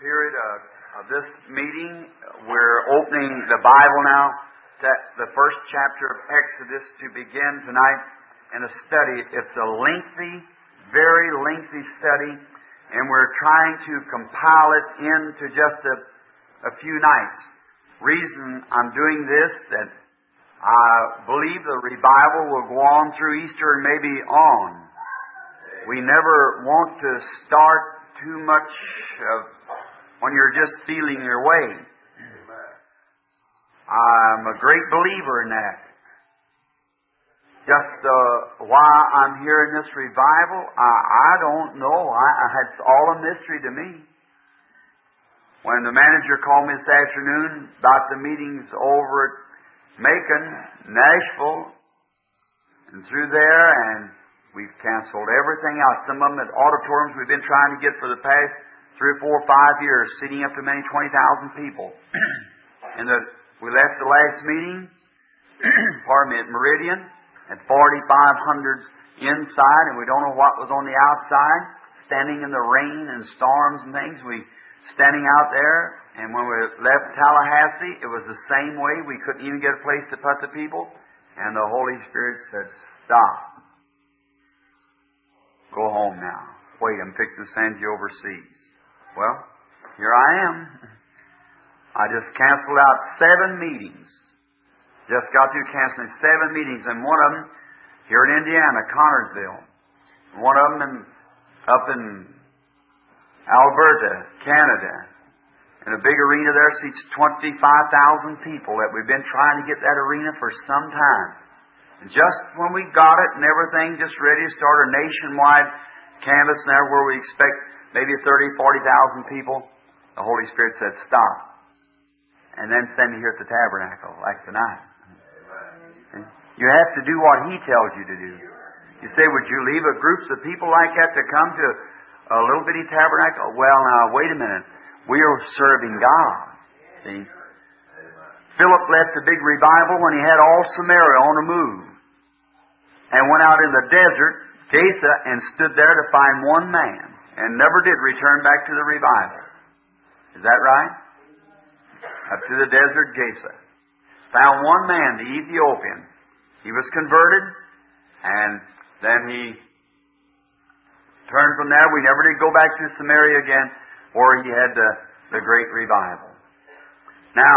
period of this meeting. We're opening the Bible now, the first chapter of Exodus, to begin tonight in a study. It's a lengthy, very lengthy study, and we're trying to compile it into just a few nights. Reason I'm doing this, that I believe the revival will go on through Easter and maybe on. We never want to start too much when you're just feeling your way. I'm a great believer in that. Just why I'm here in this revival, I don't know. It's all a mystery to me. When the manager called me this afternoon about the meetings over at Macon, Nashville, and through there, and we've canceled everything out. Some of them at auditoriums we've been trying to get for the past 3 or 4 or 5 years, seating up to many 20,000 people. And we left the last meeting, at Meridian, at 4,500 inside, and we don't know what was on the outside, standing in the rain and storms and things. We standing out there, and when we left Tallahassee, it was the same way. We couldn't even get a place to put the people, and the Holy Spirit said, "Stop. Go home now. Wait, I'm fixing to send you overseas." Well, here I am. I just canceled out 7 meetings. Just got through canceling 7 meetings, and one of them here in Indiana, Connersville. One of them up in Alberta, Canada. In a big arena there seats 25,000 people that we've been trying to get that arena for some time. And just when we got it and everything just ready to start a nationwide canvas there where we expect maybe 30,000, 40,000 people, the Holy Spirit said, "Stop." And then send me here at the tabernacle, like tonight. And you have to do what He tells you to do. You say, would you leave a groups of people like that to come to a little bitty tabernacle? Well, now, wait a minute. We are serving God. See? Philip left the big revival when he had all Samaria on the move, and went out in the desert, Gaza, and stood there to find one man, and never did return back to the revival. Is that right? Up to the desert, Gaza. Found one man, the Ethiopian. He was converted, and then he turned from there. We never did go back to Samaria again, where he had the great revival. Now,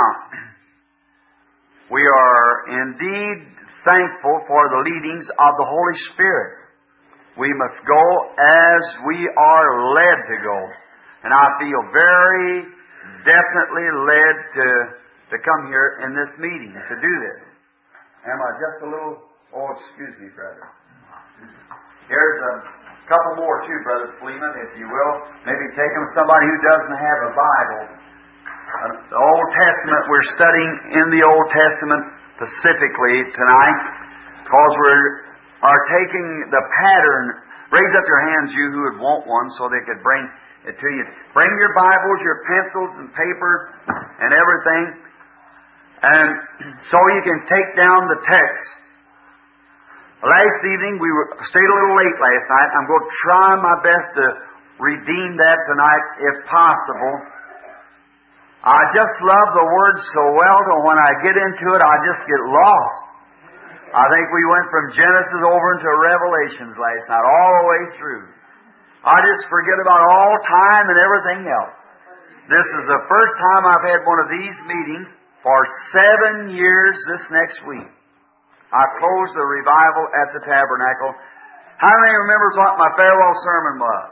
we are indeed thankful for the leadings of the Holy Spirit. We must go as we are led to go. And I feel very definitely led to come here in this meeting to do this. Am I just a little... Oh, excuse me, brother. Here's a couple more too, Brother Fleeman, if you will. Maybe take them to somebody who doesn't have a Bible. The Old Testament, we're studying in the Old Testament specifically tonight, because we are taking the pattern. Raise up your hands, you who would want one, so they could bring it to you. Bring your Bibles, your pencils and paper and everything, and so you can take down the text. Last evening, we stayed a little late last night. I'm going to try my best to redeem that tonight, if possible. I just love the Word so well that when I get into it, I just get lost. I think we went from Genesis over into Revelations last night, all the way through. I just forget about all time and everything else. This is the first time I've had one of these meetings for 7 years this next week. I closed the revival at the tabernacle. How many remembers what my farewell sermon was?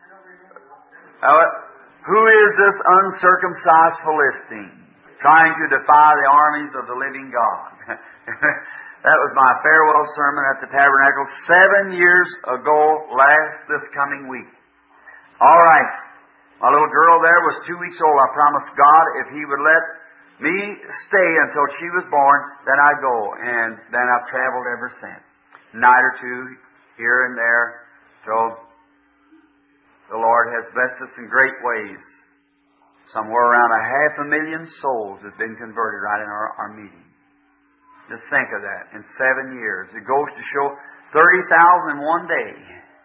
Who is this uncircumcised Philistine trying to defy the armies of the living God? That was my farewell sermon at the tabernacle 7 years ago, this coming week. All right. My little girl there was 2 weeks old. I promised God if He would let me stay until she was born, then I'd go. And then I've traveled ever since. Night or two, here and there. So the Lord has blessed us in great ways. Somewhere around 500,000 souls have been converted right in our meeting. Just think of that. In 7 years. It goes to show 30,000 in one day.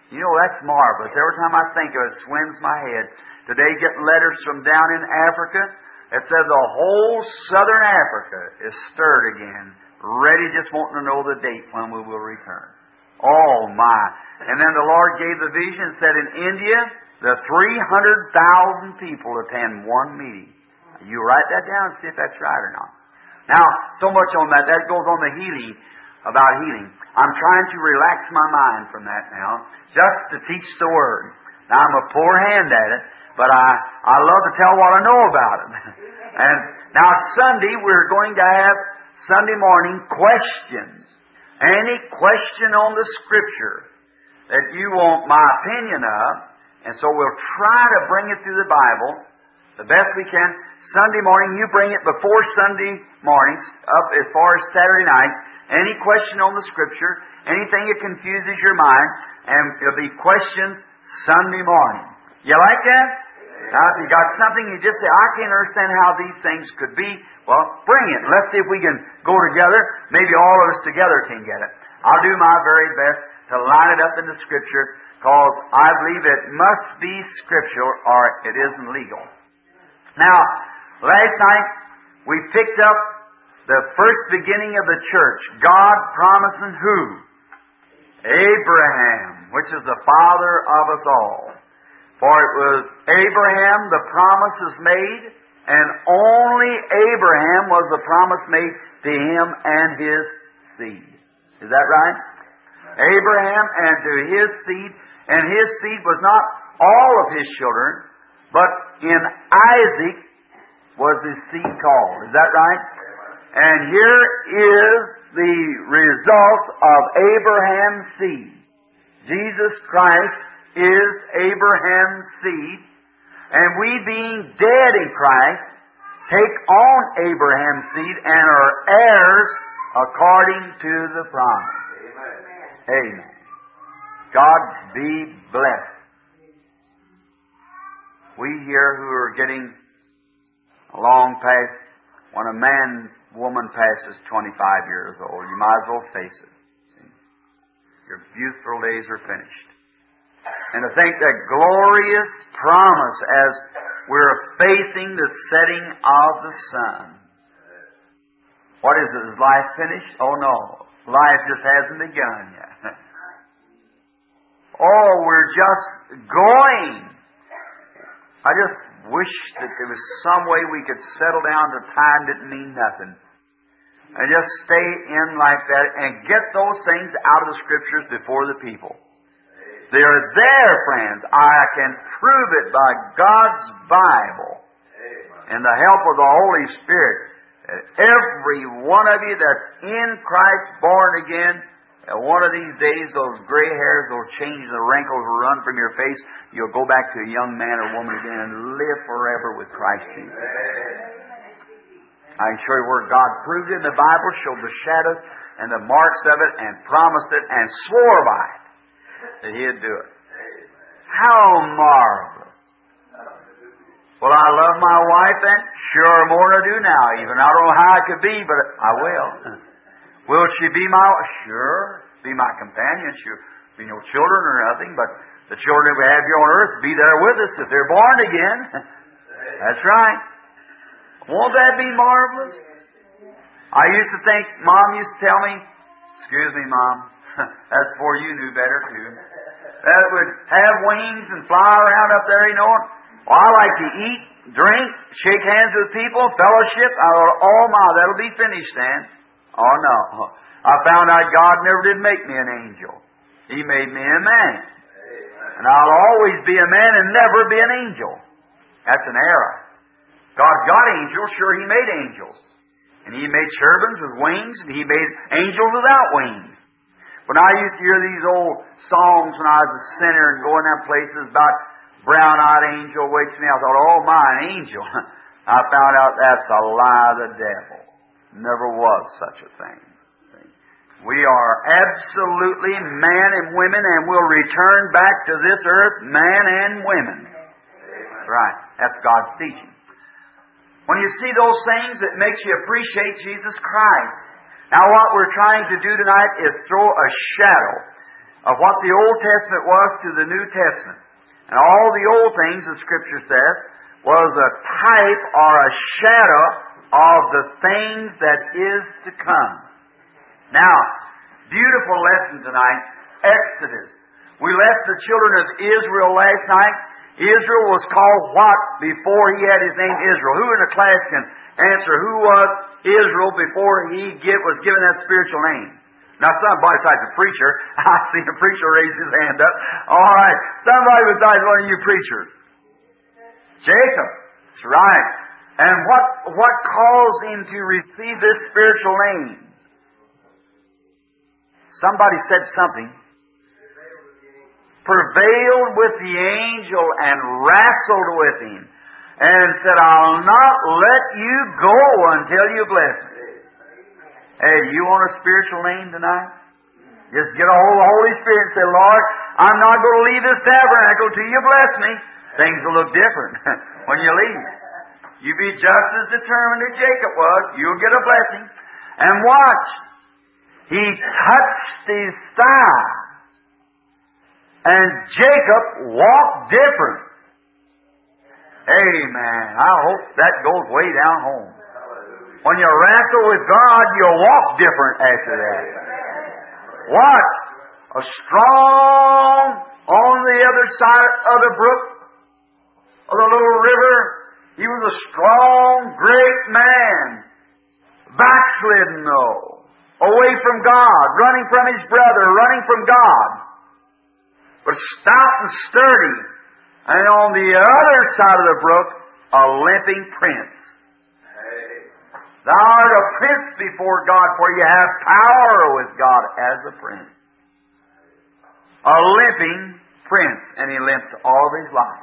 You know, that's marvelous. Every time I think of it, it swims my head. Today, getting letters from down in Africa that says the whole southern Africa is stirred again, ready just wanting to know the date when we will return. Oh, my. And then the Lord gave the vision and said in India, the 300,000 people attend one meeting. You write that down and see if that's right or not. Now, so much on that. That goes on the healing, about healing. I'm trying to relax my mind from that now, just to teach the Word. Now, I'm a poor hand at it, but I love to tell what I know about it. And now, Sunday, we're going to have Sunday morning questions. Any question on the Scripture that you want my opinion of, and so we'll try to bring it through the Bible the best we can. Sunday morning, you bring it before Sunday mornings, up as far as Saturday night. Any question on the Scripture, anything that confuses your mind, and it'll be questions Sunday morning. You like that? Now, if you got something you just say, I can't understand how these things could be, well, bring it. Let's see if we can go together. Maybe all of us together can get it. I'll do my very best to line it up in the Scripture, because I believe it must be scriptural or it isn't legal. Now, last night we picked up the first beginning of the church. God promising who? Abraham, which is the father of us all. For it was Abraham the promise was made, and only Abraham was the promise made to him and his seed. Is that right? Abraham and to his seed, and his seed was not all of his children, but in Isaac was his seed called. Is that right? And here is the result of Abraham's seed. Jesus Christ is Abraham's seed, and we being dead in Christ take on Abraham's seed and are heirs according to the promise. Amen. God be blessed. We here who are getting along past, when a woman passes 25 years old, you might as well face it. Your youthful days are finished. And to think that glorious promise as we're facing the setting of the sun. What is it? Is life finished? Oh no. Life just hasn't begun yet. Oh, we're just going. I just wish that there was some way we could settle down to time didn't mean nothing. And just stay in like that and get those things out of the Scriptures before the people. They're there, friends. I can prove it by God's Bible and the help of the Holy Spirit. That every one of you that's in Christ, born again, and one of these days those gray hairs will change, the wrinkles will run from your face. You'll go back to a young man or woman again and live forever with Christ Jesus. I can show you where God proved it in the Bible, showed the shadows and the marks of it, and promised it, and swore by it that He'd do it. How marvelous! Well, I love my wife, and sure more than I do now. Even I don't know how it could be, but I will. Will she be my wife? Sure, be my companion. She'll be no children or nothing, but the children that we have here on earth be there with us if they're born again. That's right. Won't that be marvelous? I used to think, Mom used to tell me, excuse me, Mom, that's before you knew better too, that it would have wings and fly around up there, you know. Well, I like to eat, drink, shake hands with people, fellowship. I thought, oh my, that'll be finished then. Oh no. I found out God never did make me an angel. He made me a man. And I'll always be a man and never be an angel. That's an error. God got angels, sure He made angels. And He made cherubims with wings, and He made angels without wings. When I used to hear these old songs when I was a sinner and going down places about brown-eyed angel wakes me, I thought, oh my, an angel. I found out that's a lie of the devil. Never was such a thing. We are absolutely man and women, and we'll return back to this earth man and women. Right. That's God's teaching. When you see those things, it makes you appreciate Jesus Christ. Now what we're trying to do tonight is throw a shadow. of what the Old Testament was to the New Testament. And all the old things, the Scripture says, was a type or a shadow of the things that is to come. Now, beautiful lesson tonight, Exodus. We left the children of Israel last night. Israel was called what before he had his name Israel? Who in the class can answer who was Israel before he was given that spiritual name? Now, somebody besides a preacher. I see a preacher raise his hand up. All right. Somebody besides one of you preachers. Jacob. That's right. And what caused him to receive this spiritual name? Somebody said something. Prevailed with the angel and wrestled with him. And said, I'll not let you go until you bless me. Hey, you want a spiritual name tonight? Just get a hold of the Holy Spirit and say, Lord, I'm not going to leave this tabernacle till you bless me. Things will look different when you leave. You be just as determined as Jacob was. You'll get a blessing. And watch. He touched his thigh. And Jacob walked different. Amen. I hope that goes way down home. When you wrestle with God, you'll walk different after that. What? A strong on the other side of the brook, of the little river. He was a strong, great man. Backslidden though. Away from God. Running from his brother. Running from God. But stout and sturdy. And on the other side of the brook, a limping prince. Thou art a prince before God, for you have power with God as a prince. A limping prince, and he limped all of his life.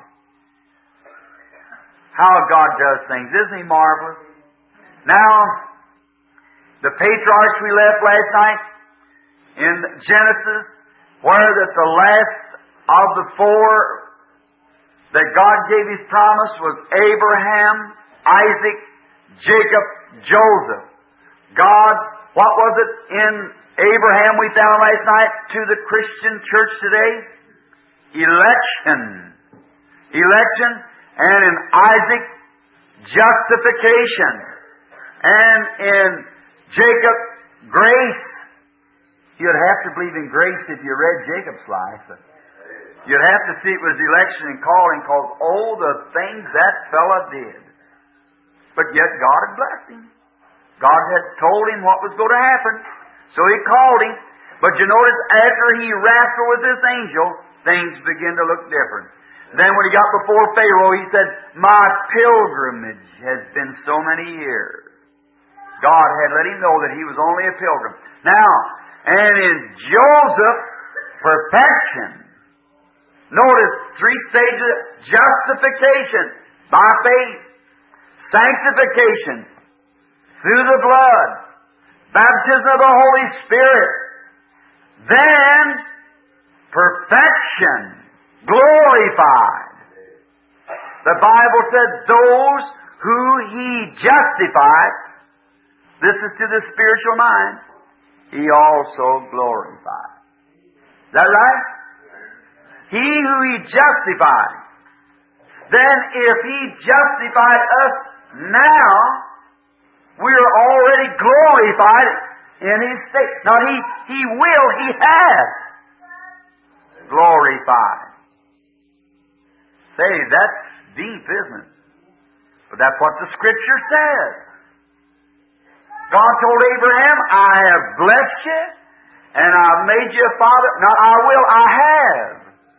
How God does things. Isn't He marvelous? Now, the patriarchs we left last night in Genesis, where that the last of the four that God gave His promise was Abraham, Isaac, Jacob, Joseph. God's, what was it in Abraham we found last night to the Christian church today? Election. Election. And in Isaac, justification. And in Jacob, grace. You'd have to believe in grace if you read Jacob's life. You'd have to see it was election and calling, because oh, the things that fella did. But yet God had blessed him. God had told him what was going to happen. So He called him. But you notice, after he wrestled with this angel, things began to look different. Then when he got before Pharaoh, he said, my pilgrimage has been so many years. God had let him know that he was only a pilgrim. Now, and in Joseph, perfection. Notice, 3 stages: justification by faith, sanctification through the blood, baptism of the Holy Spirit, then perfection, glorified. The Bible said those who He justified, this is to the spiritual mind, He also glorified. Is that right? He who He justified. Then if He justified us now, we are already glorified in His state. Now He will, He has glorified. Say, that's deep, isn't it? But that's what the Scripture says. God told Abraham, I have blessed you, and I've made you a father. Not I will, I have.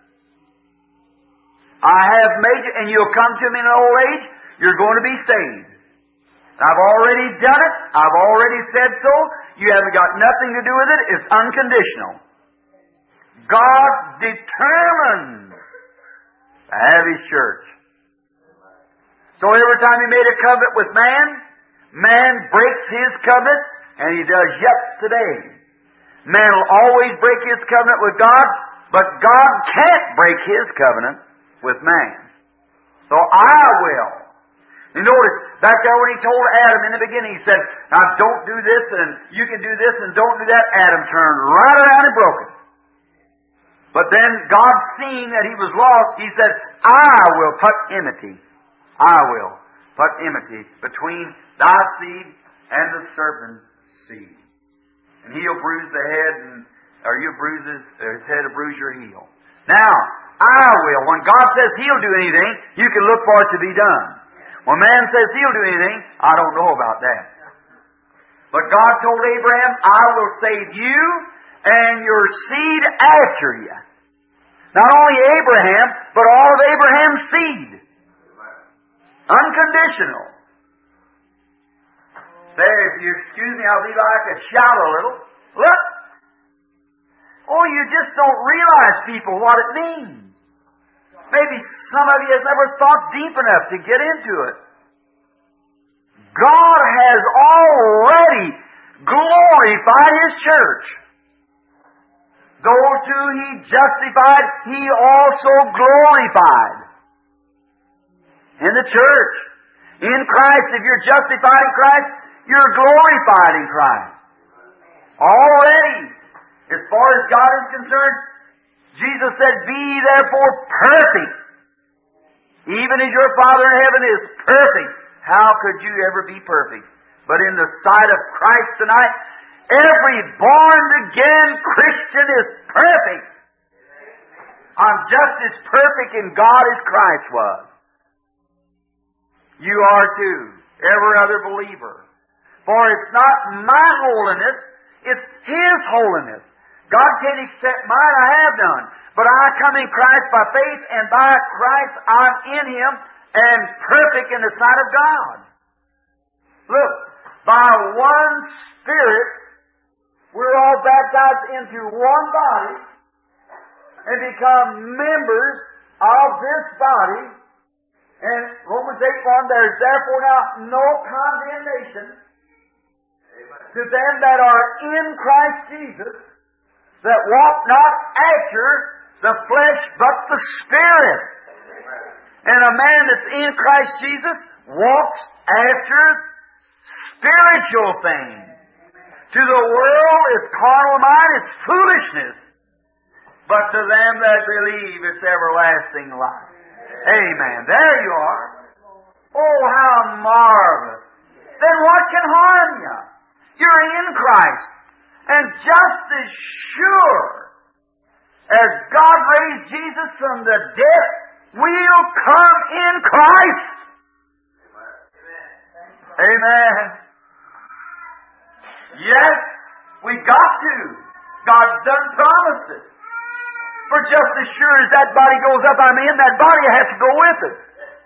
I have made you, and you'll come to me in old age, you're going to be saved. I've already done it. I've already said so. You haven't got nothing to do with it. It's unconditional. God determined to have His church. So every time He made a covenant with man, man breaks his covenant, and he does yet today. Man will always break his covenant with God, but God can't break His covenant with man. So I will. You notice, back there when He told Adam in the beginning, He said, now don't do this, and you can do this, and don't do that. Adam turned right around and broke it. But then God, seeing that he was lost, he said, I will put enmity. I will put enmity between thy seed and the serpent's seed. And he'll bruise the head, or his head will bruise your heel. Now, I will. When God says he'll do anything, you can look for it to be done. When man says he'll do anything, I don't know about that. But God told Abraham, I will save you and your seed after you. Not only Abraham, but all of Abraham's seed. Unconditional. There, if you excuse me, I believe I could shout a little. Look! Oh, you just don't realize, people, what it means. Maybe some of you have never thought deep enough to get into it. God has already glorified His church. Those who He justified, He also glorified. In the church. In Christ, if you're justified in Christ, you're glorified in Christ. Already. As far as God is concerned, Jesus said, be therefore perfect, even as your Father in heaven is perfect. How could you ever be perfect? But in the sight of Christ tonight, every born-again Christian is perfect. I'm just as perfect in God as Christ was. You are too. Every other believer. For it's not my holiness, it's His holiness. God can't accept mine, I have none. But I come in Christ by faith, and by Christ I'm in Him and perfect in the sight of God. Look, by one Spirit, we're all baptized into one body and become members of this body. And Romans 8:1, there's therefore now no condemnation to them that are in Christ Jesus, that walk not after the flesh, but the Spirit. And a man that's in Christ Jesus walks after spiritual things. To the world, it's carnal mind, it's foolishness. But to them that believe, it's everlasting life. Amen. There you are. Oh, how marvelous. Then what can harm you? You're in Christ. And just as sure as God raised Jesus from the dead, we'll come in Christ. Amen. Yes, we got to. God's done promised it. For just as sure as that body goes up, I'm in, that body has to go with it.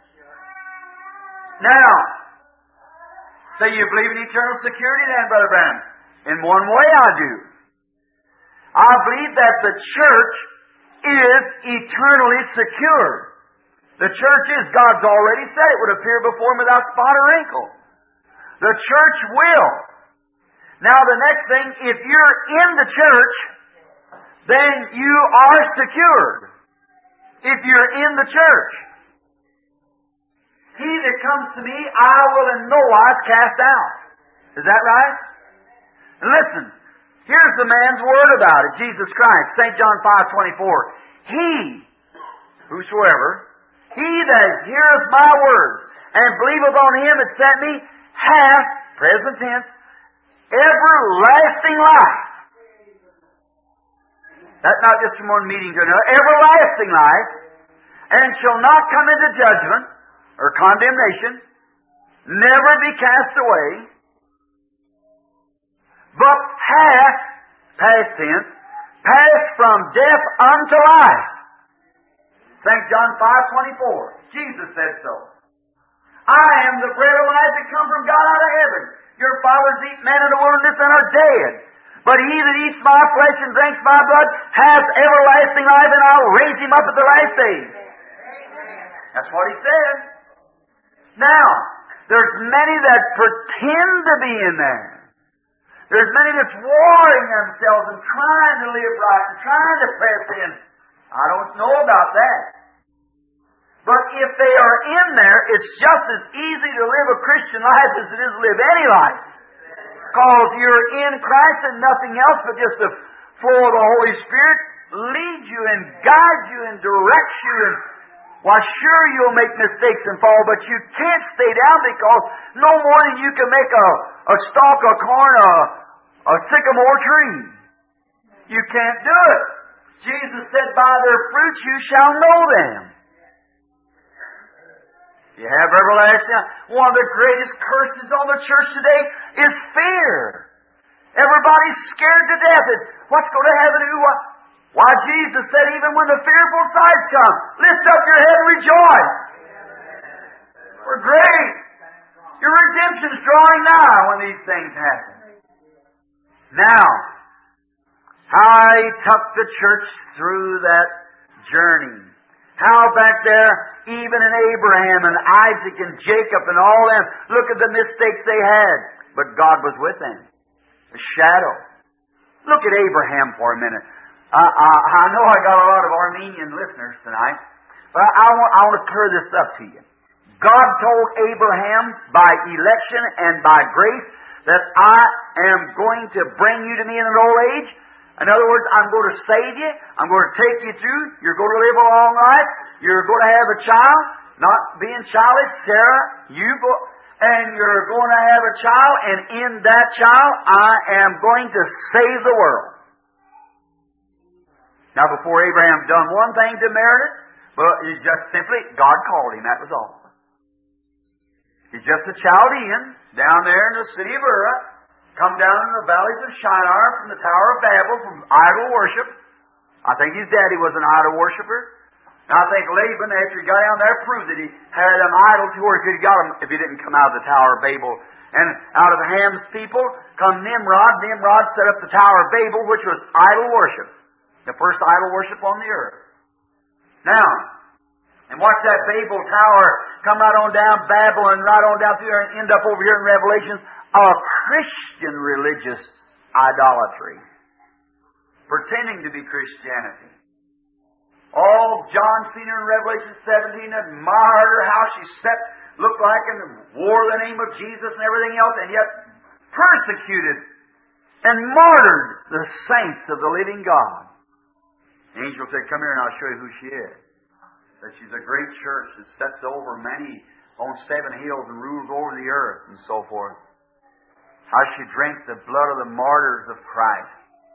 Now, say you believe in eternal security then, Brother Branham. In one way I do. I believe that the church is eternally secure. The church is, God's already said it would appear before Him without spot or wrinkle. The church will. Now the next thing, if you're in the church, then you are secured. If you're in the church. He that comes to me, I will in no wise cast out. Is that right? And listen, here's the man's word about it, Jesus Christ, St. John 5:24. He, whosoever, he that heareth my word and believeth on Him that sent me, hath, present tense, everlasting life. That's not just from one meeting to another. Everlasting life, and shall not come into judgment or condemnation, never be cast away, but hath, past tense, passed from death unto life. St. John 5:24. Jesus said so. I am the bread of life that come from God out of heaven. Your fathers eat manna in the wilderness and are dead. But he that eats my flesh and drinks my blood has everlasting life, and I'll raise him up at the last day. That's what he said. Now, there's many that pretend to be in there. There's many that's warring themselves and trying to live right and trying to press in. I don't know about that. But if they are in there, it's just as easy to live a Christian life as it is to live any life. Because you're in Christ and nothing else but just the flow of the Holy Spirit lead you and guide you and direct you. And why, sure, you'll make mistakes and fall, but you can't stay down, because no more than you can make a stalk of corn, a sycamore tree. You can't do it. Jesus said, by their fruits you shall know them. You have everlasting. One of the greatest curses on the church today is fear. Everybody's scared to death. What's going to happen to you? Why, Jesus said, even when the fearful sights come, lift up your head and rejoice. We're great. Your redemption's drawing nigh when these things happen. Now, how He took the church through that journey. How back there, even in Abraham and Isaac and Jacob and all them, look at the mistakes they had. But God was with them. A shadow. Look at Abraham for a minute. I know I got a lot of Armenian listeners tonight, but I want to clear this up to you. God told Abraham by election and by grace that I am going to bring you to me in an old age. In other words, I'm going to save you. I'm going to take you through. You're going to live a long life. You're going to have a child. Not being childish, Sarah, and you're going to have a child, and in that child, I am going to save the world. Now, before Abraham done one thing to merit it, but it's just simply, God called him, that was all. He's just a Chaldean down there in the city of Ur, come down in the valleys of Shinar from the Tower of Babel, from idol worship. I think his daddy was an idol worshiper. And I think Laban, after he got down there, proved that he had an idol to where he could have got him if he didn't come out of the Tower of Babel. And out of Ham's people come Nimrod. Nimrod set up the Tower of Babel, which was idol worship. The first idol worship on the earth. Now, and watch that Babel Tower come right on down Babylon, right on down through there, and end up over here in Revelation, a Christian religious idolatry, pretending to be Christianity. Oh, John seen her in Revelation 17, admired her, how she sat, looked like, and wore the name of Jesus and everything else, and yet persecuted and martyred the saints of the living God. The angel said, come here and I'll show you who she is. That she's a great church that sets over many on 7 hills and rules over the earth and so forth. How she drank the blood of the martyrs of Christ.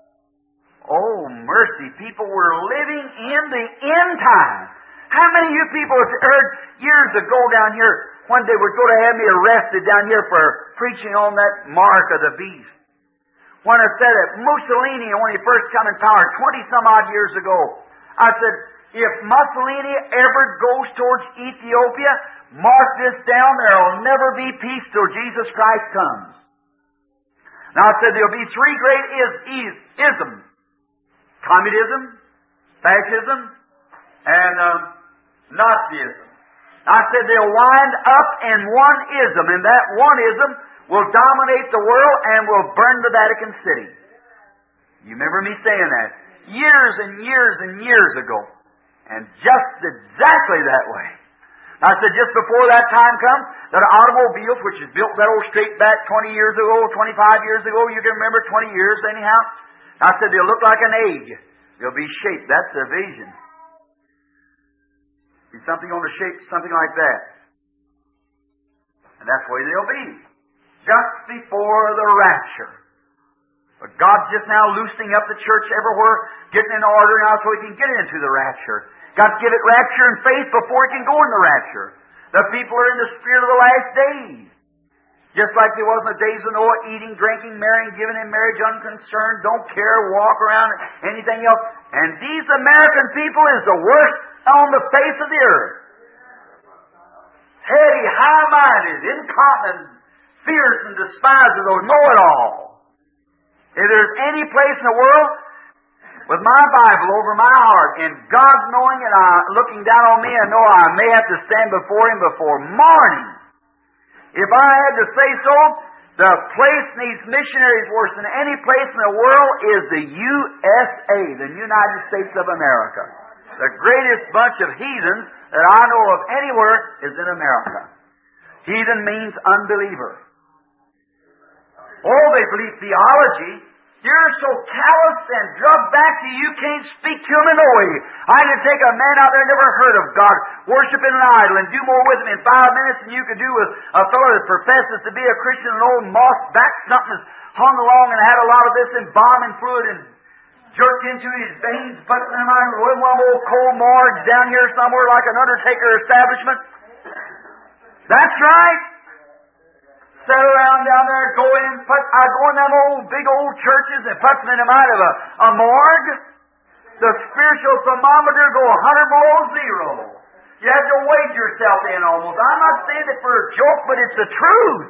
Oh, mercy. People were living in the end time. How many of you people have heard years ago down here when they were going to have me arrested down here for preaching on that mark of the beast? When I said it, Mussolini, when he first come in power 20-some odd years ago, I said, if Mussolini ever goes towards Ethiopia, mark this down, there will never be peace till Jesus Christ comes. Now I said there will be 3 great isms. Communism, fascism, and Nazism. I said they'll wind up in one ism, and that one ism will dominate the world and will burn the Vatican City. You remember me saying that years and years and years ago. And just exactly that way. I said just before that time comes, that automobiles, which is built that old straight back 20 years ago, 25 years ago, you can remember 20 years anyhow. I said they'll look like an egg. They'll be shaped. That's the vision. Be something on the shape, something like that. And that's the way they'll be. Just before the rapture. But God's just now loosening up the church everywhere, getting in order now so He can get into the rapture. Got to give it rapture and faith before it can go in the rapture. The people are in the spirit of the last days. Just like there was in the days of Noah, eating, drinking, marrying, giving in marriage, unconcerned, don't care, walk around, anything else. And these American people is the worst on the face of the earth. Heady, high-minded, incontinent, fierce and despised those know-it-all. If there's any place in the world with my Bible over my heart and God knowing it, looking down on me, I know I may have to stand before Him before morning. If I had to say so, the place needs missionaries worse than any place in the world is the USA, the United States of America. The greatest bunch of heathens that I know of anywhere is in America. Heathen means unbeliever. Oh, they believe theology. You're so calloused and drugged back that you can't speak to him in a way. I can take a man out there never heard of God, worshiping an idol, and do more with him in 5 minutes than you could do with a fellow that professes to be a Christian, an old moss back, something that's hung along and had a lot of this embalming fluid and jerked into his veins, but am I in one old cold morgue down here somewhere like an undertaker establishment? That's right. Sit around down there, go in them old, big old churches and puts them in out of a morgue. The spiritual thermometer go 100 below zero. You have to wade yourself in almost. I'm not saying it for a joke, but it's the truth.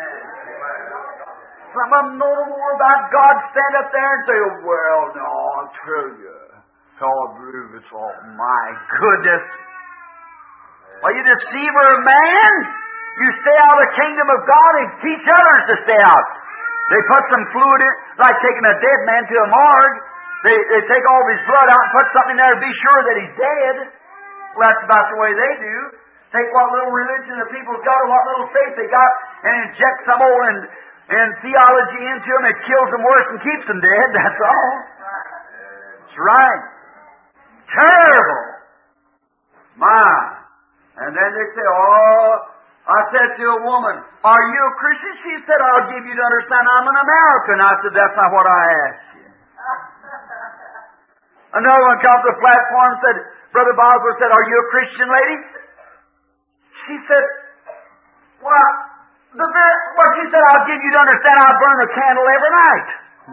Some of them know more about God, stand up there and say, well, no, I'll tell you. God believe it's all my goodness. Well, you deceiver of man. You stay out of the kingdom of God and teach others to stay out. They put some fluid in, like taking a dead man to a morgue. They take all of his blood out and put something there to be sure that he's dead. Well, that's about the way they do. Take what little religion the people's got or what little faith they got and inject some old and theology into them. It kills them worse and keeps them dead. That's all. That's right. Terrible. My. And then they say, oh, I said to a woman, are you a Christian? She said, I'll give you to understand I'm an American. I said, that's not what I asked you. Another one comes to the platform and said, Brother Bosworth said, are you a Christian lady? She said, she said, I'll give you to understand I burn a candle every night.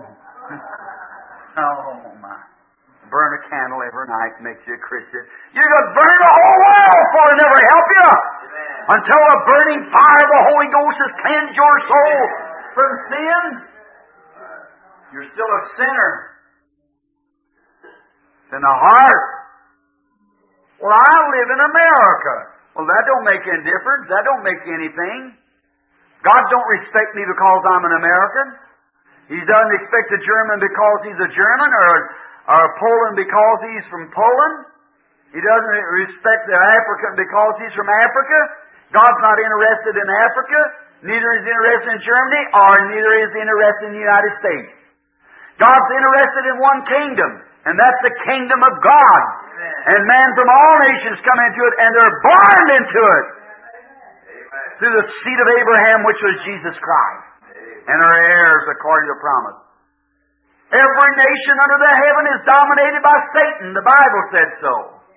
Oh, my. Burn a candle every night makes you a Christian. You're going to burn the whole world for it never help you. Until the burning fire of the Holy Ghost has cleansed your soul from sin, you're still a sinner. It's in the heart. Well, I live in America. Well, that don't make any difference. That don't make anything. God don't respect me because I'm an American. He doesn't expect a German because he's a German, or a Poland because he's from Poland. He doesn't respect the African because he's from Africa. God's not interested in Africa, neither is he interested in Germany, or neither is he interested in the United States. God's interested in one kingdom, and that's the kingdom of God. Amen. And men from all nations come into it, and they're born into it. Amen. Through the seed of Abraham, which was Jesus Christ. Amen. And are heirs according to promise. Every nation under the heaven is dominated by Satan. The Bible said so.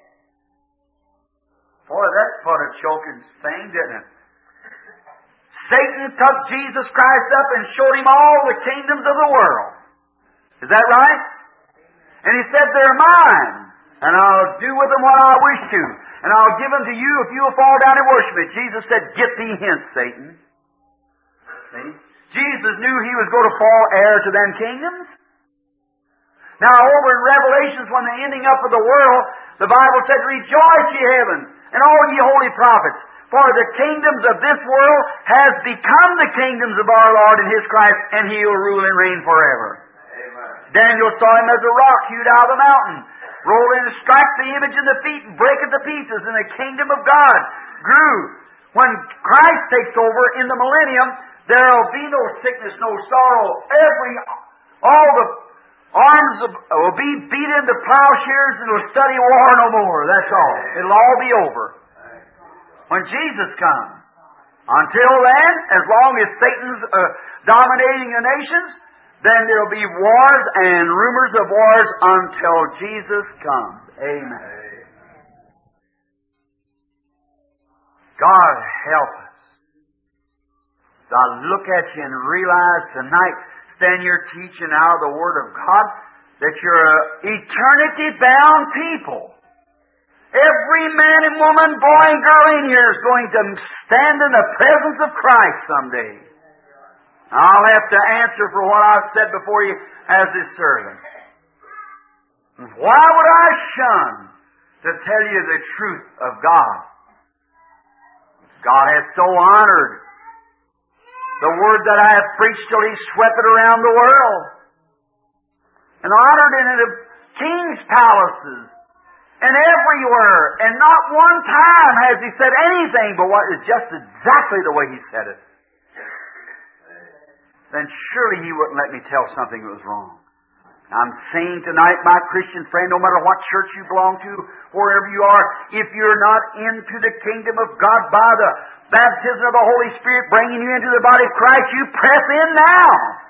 Boy, that put a choking thing, didn't it? Satan took Jesus Christ up and showed him all the kingdoms of the world. Is that right? And he said, they're mine, and I'll do with them what I wish to, and I'll give them to you if you will fall down and worship me. Jesus said, get thee hence, Satan. See? Jesus knew he was going to fall heir to them kingdoms. Now, over in Revelations, when the ending up of the world, the Bible said, rejoice, ye heavens, and all ye holy prophets, for the kingdoms of this world has become the kingdoms of our Lord and His Christ, and He will rule and reign forever. Amen. Daniel saw him as a rock hewed out of the mountain, roll in and strike the image in the feet and break it to pieces, and the kingdom of God grew. When Christ takes over in the millennium, there will be no sickness, no sorrow. All the arms will be beat into plowshares and will study war no more. That's all. It'll all be over when Jesus comes. Until then, as long as Satan's dominating the nations, then there'll be wars and rumors of wars until Jesus comes. Amen. God help us. So I look at you and realize tonight, stand here teaching out of the Word of God, that you're an eternity-bound people. Every man and woman, boy and girl in here is going to stand in the presence of Christ someday. I'll have to answer for what I've said before you as His servant. Why would I shun to tell you the truth of God? God has so honored the word that I have preached till He swept it around the world, and honored it in the king's palaces and everywhere, and not one time has He said anything but what is just exactly the way He said it. then surely He wouldn't let me tell something that was wrong. I'm saying tonight, my Christian friend, no matter what church you belong to, wherever you are, if you're not into the kingdom of God by the baptism of the Holy Spirit bringing you into the body of Christ, you press in now.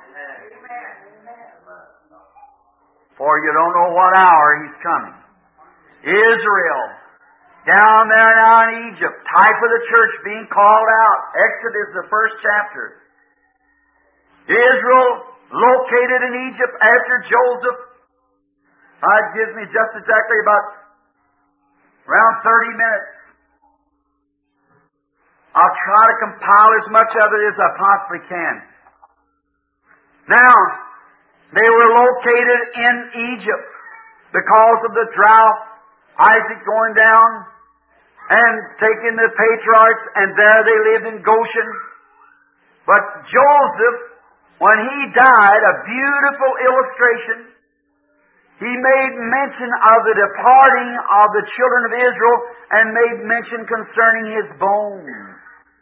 For you don't know what hour He's coming. Israel, down there now in Egypt, type of the church being called out. Exodus, the first chapter. Israel, located in Egypt after Joseph. It gives me just exactly about around 30 minutes. I'll try to compile as much of it as I possibly can. Now, they were located in Egypt because of the drought, Isaac going down and taking the patriarchs, and there they lived in Goshen. But Joseph, when he died, a beautiful illustration, he made mention of the departing of the children of Israel and made mention concerning his bones.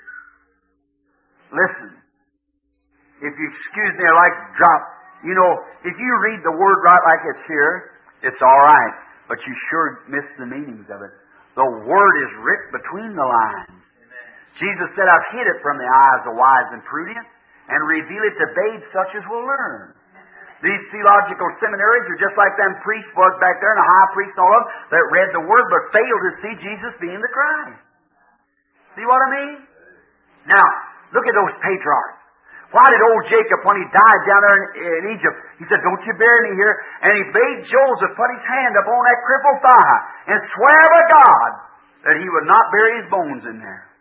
Listen, if you excuse me, I like to drop. You know, if you read the Word right like it's here, it's all right. But you sure miss the meanings of it. The Word is writ between the lines. Amen. Jesus said, I've hid it from the eyes of wise and prudent, and reveal it to babes such as will learn. These theological seminaries are just like them priests was back there, and the high priests and all of them, that read the Word but failed to see Jesus being the Christ. See what I mean? Now, look at those patriarchs. Why did old Jacob, when he died down there in Egypt, he said, don't you bury me here? And he bade Joseph put his hand upon that crippled thigh and swear by God that he would not bury his bones in there.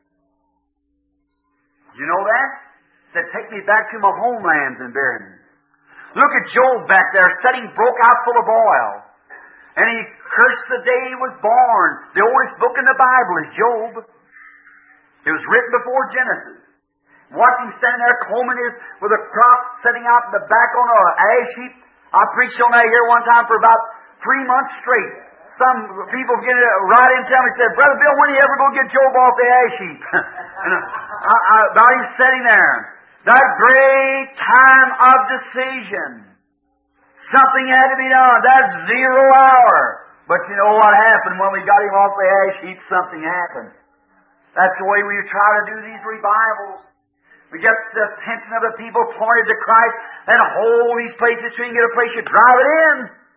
Did you know that? He said, take me back to my homelands and bury me. Look at Job back there, sitting broke out full of oil. And he cursed the day he was born. The oldest book in the Bible is Job. It was written before Genesis. Watch him standing there combing his with a crop sitting out in the back on an ash heap. I preached on that here one time for about 3 months straight. Some people get right in town and said, Brother Bill, when are you ever going to get Job off the ash heap? And about him sitting there. That great time of decision. Something had to be done. That 0 hour. But you know what happened when we got him off the ash heap? Something happened. That's the way we try to do these revivals. We get the attention of the people pointed to Christ and hold these places so you can get a place you drive it in.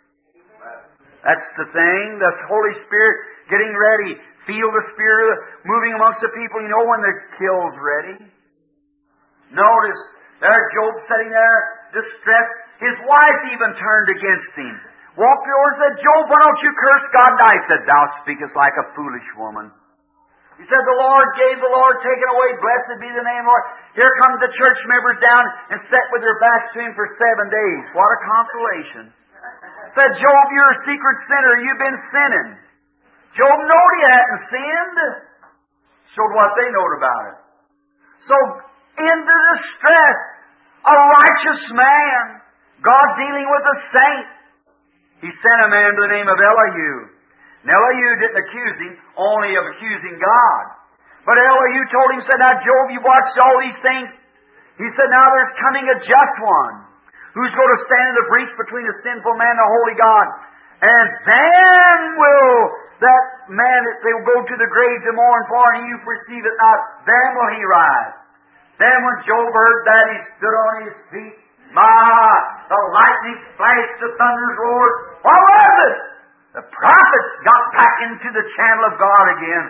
That's the thing. The Holy Spirit getting ready. Feel the Spirit moving amongst the people. You know when the kill's ready. Notice, there's Job sitting there, distressed. His wife even turned against him. Walked over and said, Job, why don't you curse God? And I said, thou speakest like a foolish woman. He said, the Lord gave, the Lord taken away. Blessed be the name of the Lord. Here come the church members down and sat with their backs to Him for 7 days. What a consolation. Said, Job, you're a secret sinner. You've been sinning. Job knowed he hadn't sinned. Showed what they knowed about it. So, in the distress, a righteous man, God dealing with a saint, He sent a man by the name of Elihu. Now, Elihu didn't accuse him, only of accusing God. But Elihu told him, said, now, Job, you watched all these things. He said, now there's coming a just one who's going to stand in the breach between the sinful man and the holy God. And then will that man, they will go to the grave to mourn for, and you perceive it not. Then will he rise. Then when Job heard that, he stood on his feet. The lightning flashed, the thunders roared. What was it? The prophet got back into the channel of God again.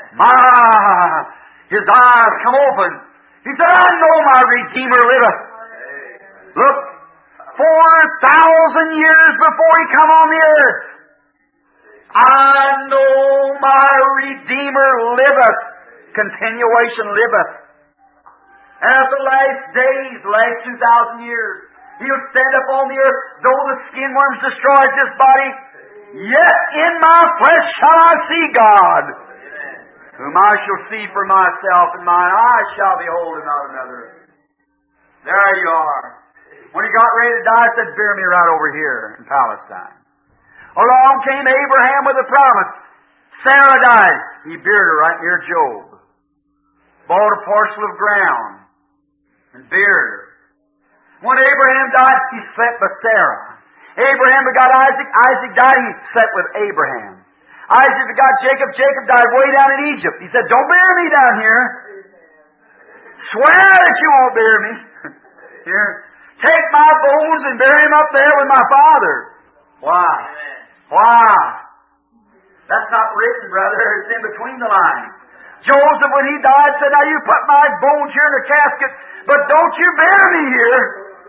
Amen. His eyes come open. He said, I know my Redeemer liveth. Look, 4,000 years before He come on the earth, I know my Redeemer liveth. Continuation liveth. And at the last days, last 2,000 years, He'll stand up on the earth, though the skin worms destroys this body, yet in my flesh shall I see God, whom I shall see for myself, and mine eyes shall behold, and not another. There you are. When he got ready to die, he said, bury me right over here in Palestine. Along came Abraham with a promise. Sarah died. He buried her right near Job. Bought a parcel of ground and buried her. When Abraham died, he slept with Sarah. Abraham begot Isaac. Isaac died, he slept with Abraham. Isaac begot Jacob. Jacob died way down in Egypt. He said, don't bury me down here. Swear that you won't bury me. Here. Take my bones and bury them up there with my father. Why? Why? That's not written, brother. It's in between the lines. Joseph, when he died, said, now you put my bones here in a casket, but don't you bury me here.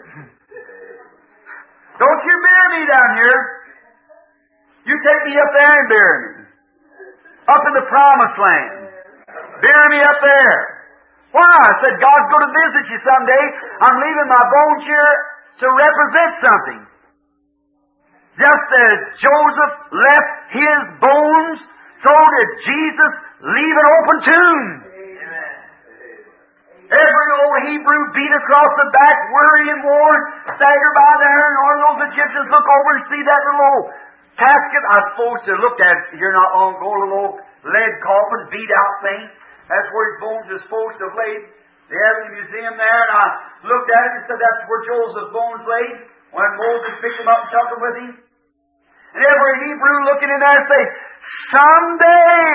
Don't you bury me down here. You take me up there and bury me. Up in the promised land. Bury me up there. Why? I said, God's going to visit you someday. I'm leaving my bones here to represent something. Just as Joseph left his bones, so did Jesus leave an open tomb. Every old Hebrew beat across the back, weary and worn, stagger by there, and all those Egyptians look over and see that little old casket. I was supposed to look at it here not long ago, a little old lead coffin, beat out thing. That's where his bones are supposed to have laid. They have it in the museum there, and I looked at it and said that's where Joseph's bones laid when Moses picked them up and took them with him. And every Hebrew looking in there say, someday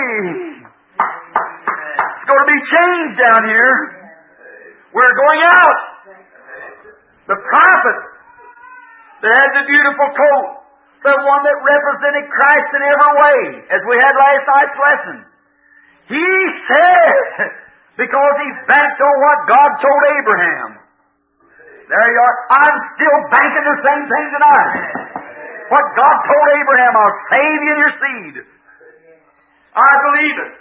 it's going to be changed down here. We're going out. The prophet that had the beautiful coat, the one that represented Christ in every way, as we had last night's lesson. He said, because he's banked on what God told Abraham. There you are. I'm still banking the same thing tonight. What God told Abraham, I'll save you and your seed. I believe it.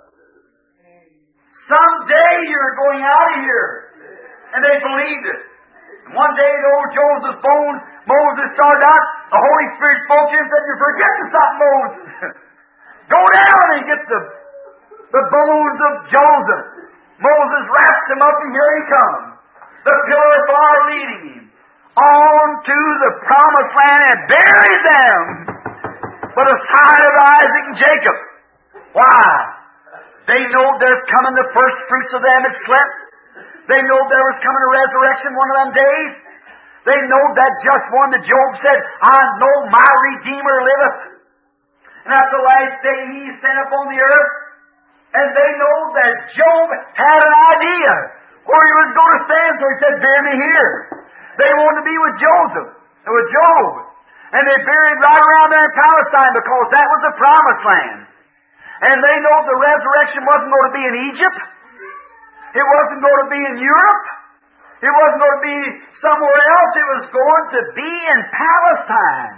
Someday you're going out of here. And they believed it. And one day the old Joseph's bones, Moses started out, the Holy Spirit spoke to him and said, you're forgetting something, Moses. Go down and get the bones of Joseph. Moses wrapped them up and here he comes. The pillar of fire leading him on to the promised land and buried them by the side of Isaac and Jacob. Why? They know there's coming the first fruits of them that slept. They know there was coming a resurrection one of them days. They know that just one that Job said, I know my Redeemer liveth. And at the last day he stand up on the earth. And they know that Job had an idea where he was going to stand, so he said, bury me here. They wanted to be with Joseph and with Job. And they buried right around there in Palestine because that was the promised land. And they know the resurrection wasn't going to be in Egypt. It wasn't going to be in Europe. It wasn't going to be somewhere else. It was going to be in Palestine.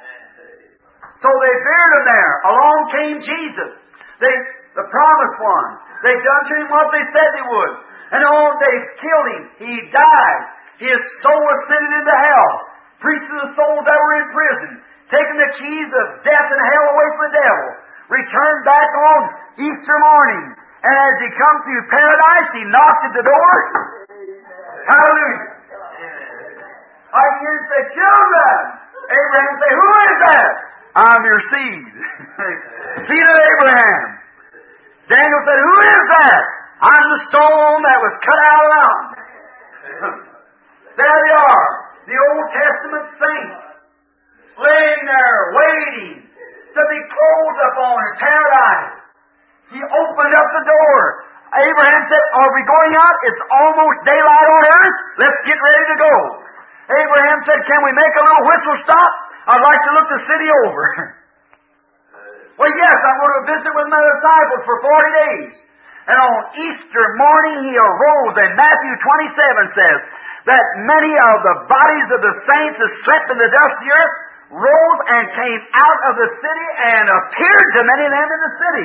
So they buried him there. Along came Jesus. The promised one. They done to him what they said they would. And oh, they killed him. He died. His soul ascended into hell. Priests of the souls that were in prison, taking the keys of death and hell away from the devil, returned back on Easter morning. And as he come through paradise, he knocked at the door. Hallelujah. I can hear him say, children. Abraham say, who is that? I'm your seed. Seed of Abraham. Daniel said, who is that? I'm the stone that was cut out of the mountain. There they are. The Old Testament saints. Laying there, waiting to be closed upon in paradise. He opened up the door. Abraham said, are we going out? It's almost daylight on earth. Let's get ready to go. Abraham said, can we make a little whistle stop? I'd like to look the city over. Well, yes, I'm going to visit with my disciples for 40 days. And on Easter morning he arose, and Matthew 27 says that many of the bodies of the saints that slept in the dust of the earth rose and came out of the city and appeared to many of them in the city.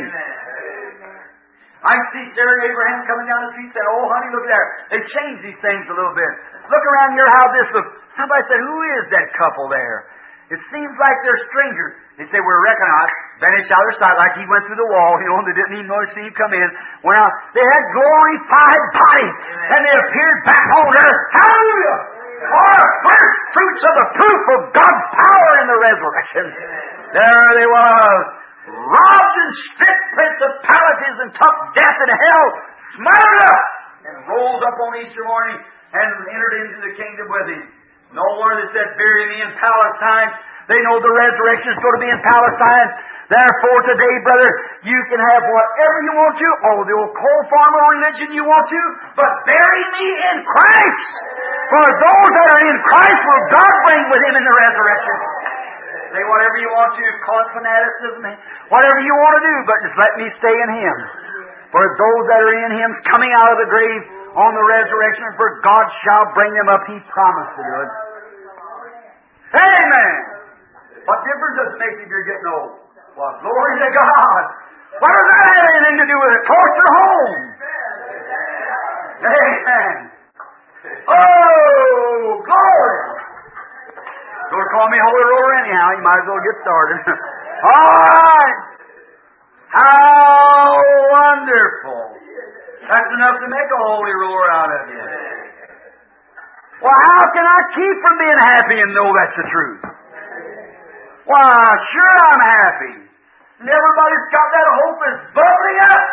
I see Sarah Abraham coming down the street saying, oh, honey, look there. They changed these things a little bit. Look around here how this looks. Somebody said, who is that couple there? It seems like they're strangers. They say, we're recognized. Vanished out of their sight like he went through the wall. You know, they didn't even notice him come in. Went out. They had glorified bodies. And they appeared back on earth. Hallelujah! Our first fruits of the proof of God's power in the resurrection. There they was. Robbed and stripped principalities and took death and hell, smothered up, and rose up on Easter morning. and entered into the kingdom with Him. No one that said, bury me in Palestine. They know the resurrection is going to be in Palestine. Therefore, today, brother, you can have whatever you want to, all the old coal farmer religion you want to, but bury me in Christ. For those that are in Christ will God bring with Him in the resurrection. Say whatever you want to, call it fanaticism, whatever you want to do, but just let me stay in Him. For those that are in Him coming out of the grave on the resurrection, for God shall bring them up. He promised to do it. Amen. What difference does it make if you're getting old? Well, glory to God. What does that have anything to do with it? Closer home. Amen. Oh, glory. Don't call me Holy Roller anyhow. You might as well get started. All right. How wonderful. That's enough to make a Holy Roller out of you. Well, how can I keep from being happy and know that's the truth? Why, sure I'm happy. And everybody's got that hope is bubbling up.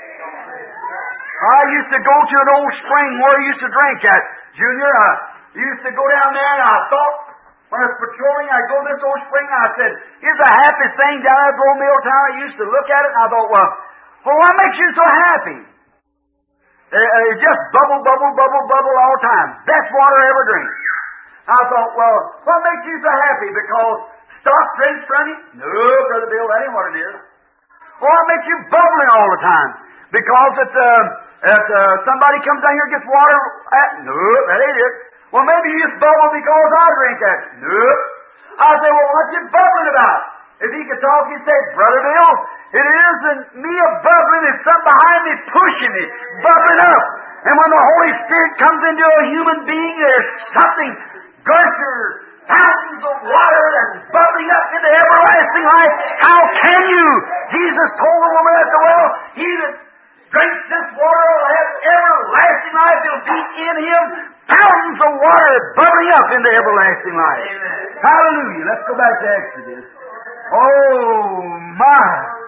I used to go to an old spring where I used to drink at. Junior, I used to go down there and I thought, when I was patrolling, I'd go to this old spring and I said, here's the happiest thing down at the old mill town. I used to look at it and I thought, well, what makes you so happy? It just bubble, bubble, bubble, bubble all the time. Best water I ever drink. I thought, well, what makes you so happy? Because stock drinks from you? No, Brother Bill, that ain't what it is. Well, what makes you bubbling all the time? Because somebody comes down here and gets water? No, that ain't it. Well, maybe you just bubble because I drink that. No. I say, well, what's you bubbling about? If he could talk, he'd say, Brother Bill, it isn't me a bubbling, it's something behind me pushing me, bubbling up. And when the Holy Spirit comes into a human being, there's something, gushers, fountains of water that's bubbling up into everlasting life. How can you? Jesus told the woman at the well, he that drinks this water will have everlasting life. It'll be in him fountains of water bubbling up into everlasting life. Amen. Hallelujah. Let's go back to Exodus. Oh, my.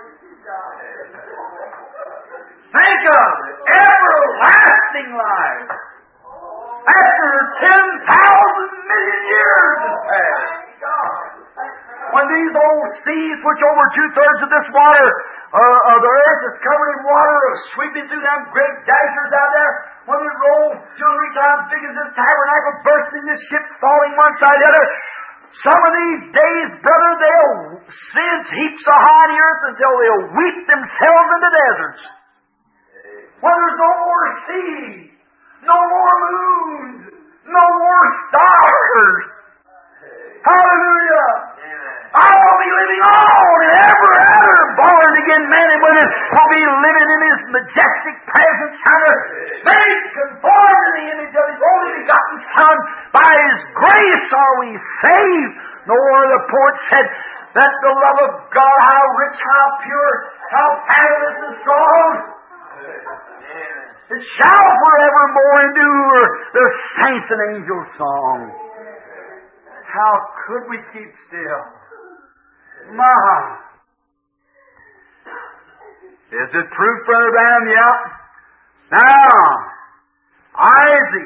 Think of it. Everlasting life. After 10,000 million years has passed. When these old seas, which over 2/3 of this water of the earth is covered in water, sweeping through them great dashers out there, when it rolls 2 or 3 times big as this tabernacle, bursting this ship, falling one side the other, some of these days, brother, they'll send heaps of high on the earth until they'll weep themselves into deserts. When there's no more sea, no more moons, no more stars. Hallelujah! I will be living on and ever born again man and women will be living in His majestic presence, made conformed to the image of His only begotten Son. By His grace are we saved. No one of the poets said that the love of God, how rich, how pure, how fabulous and strong. It shall forevermore endure, the saints and angels' song. How could we keep still? My. Is it proof, Brother Branham? Yeah. Now, Isaac,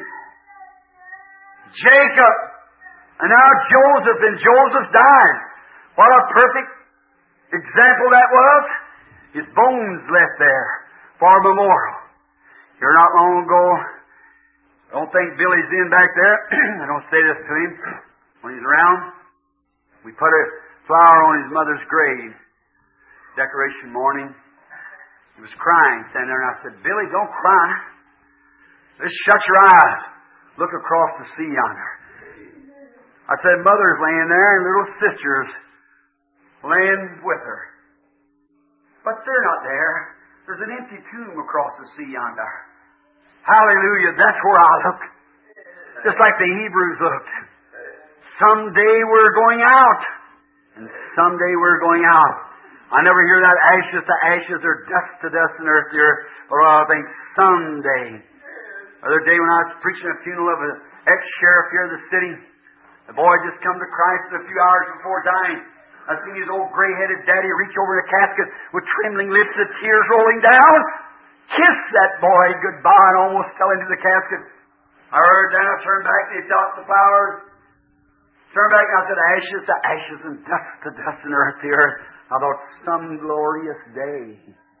Jacob, and now Joseph, and Joseph died. What a perfect example that was. His bones left there for a memorial. Here not long ago, I don't think Billy's in back there. I don't say this to him when he's around. We put a flower on his mother's grave. Decoration morning. He was crying, standing there, and I said, Billy, don't cry. Just shut your eyes. Look across the sea yonder. I said, Mother's laying there, and little sister's laying with her. But they're not there. There's an empty tomb across the sea yonder. Hallelujah, that's where I look. Just like the Hebrews looked. Someday we're going out. And someday we're going out. I never hear that ashes to ashes or dust to dust and earth to earth. Or I think someday. The other day when I was preaching a funeral of an ex-sheriff here in the city, the boy just come to Christ a few hours before dying. I seen his old gray-headed daddy reach over in a casket with trembling lips and tears rolling down. Kiss that boy goodbye and almost fell into the casket. I heard then I turned back, they thought the flowers. Turned back, I said, ashes to ashes, and dust to dust, and earth to earth. I thought, some glorious day.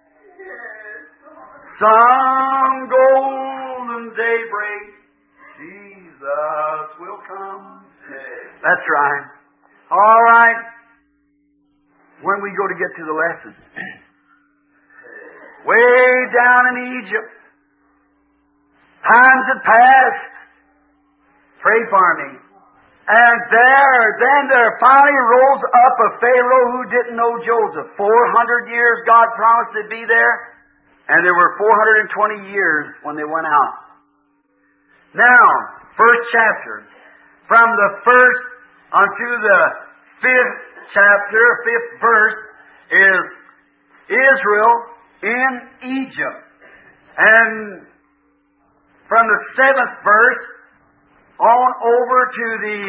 Some golden daybreak, Jesus will come. That's right. All right. When we go to get to the lesson. Way down in Egypt, times had passed. Pray for me. And there finally rose up a Pharaoh who didn't know Joseph. 400 years God promised to be there, and there were 420 years when they went out. Now, first chapter, from the first unto the fifth chapter, fifth verse, is Israel in Egypt. And from the seventh verse on over to the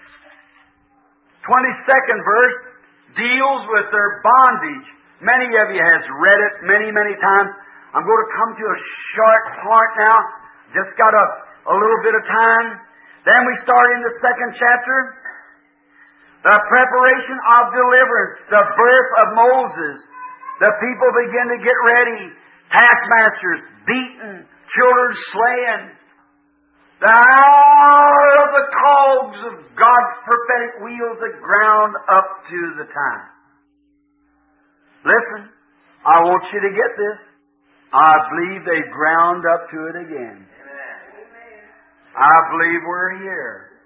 22nd verse deals with their bondage. Many of you has read it many, many times. I'm going to come to a short part now. Just got a little bit of time. Then we start in the second chapter. The preparation of deliverance, the birth of Moses. The people begin to get ready. Taskmasters beaten, children slain. The hour of the cogs of God's prophetic wheels that ground up to the time. Listen, I want you to get this. I believe they ground up to it again. I believe we're here.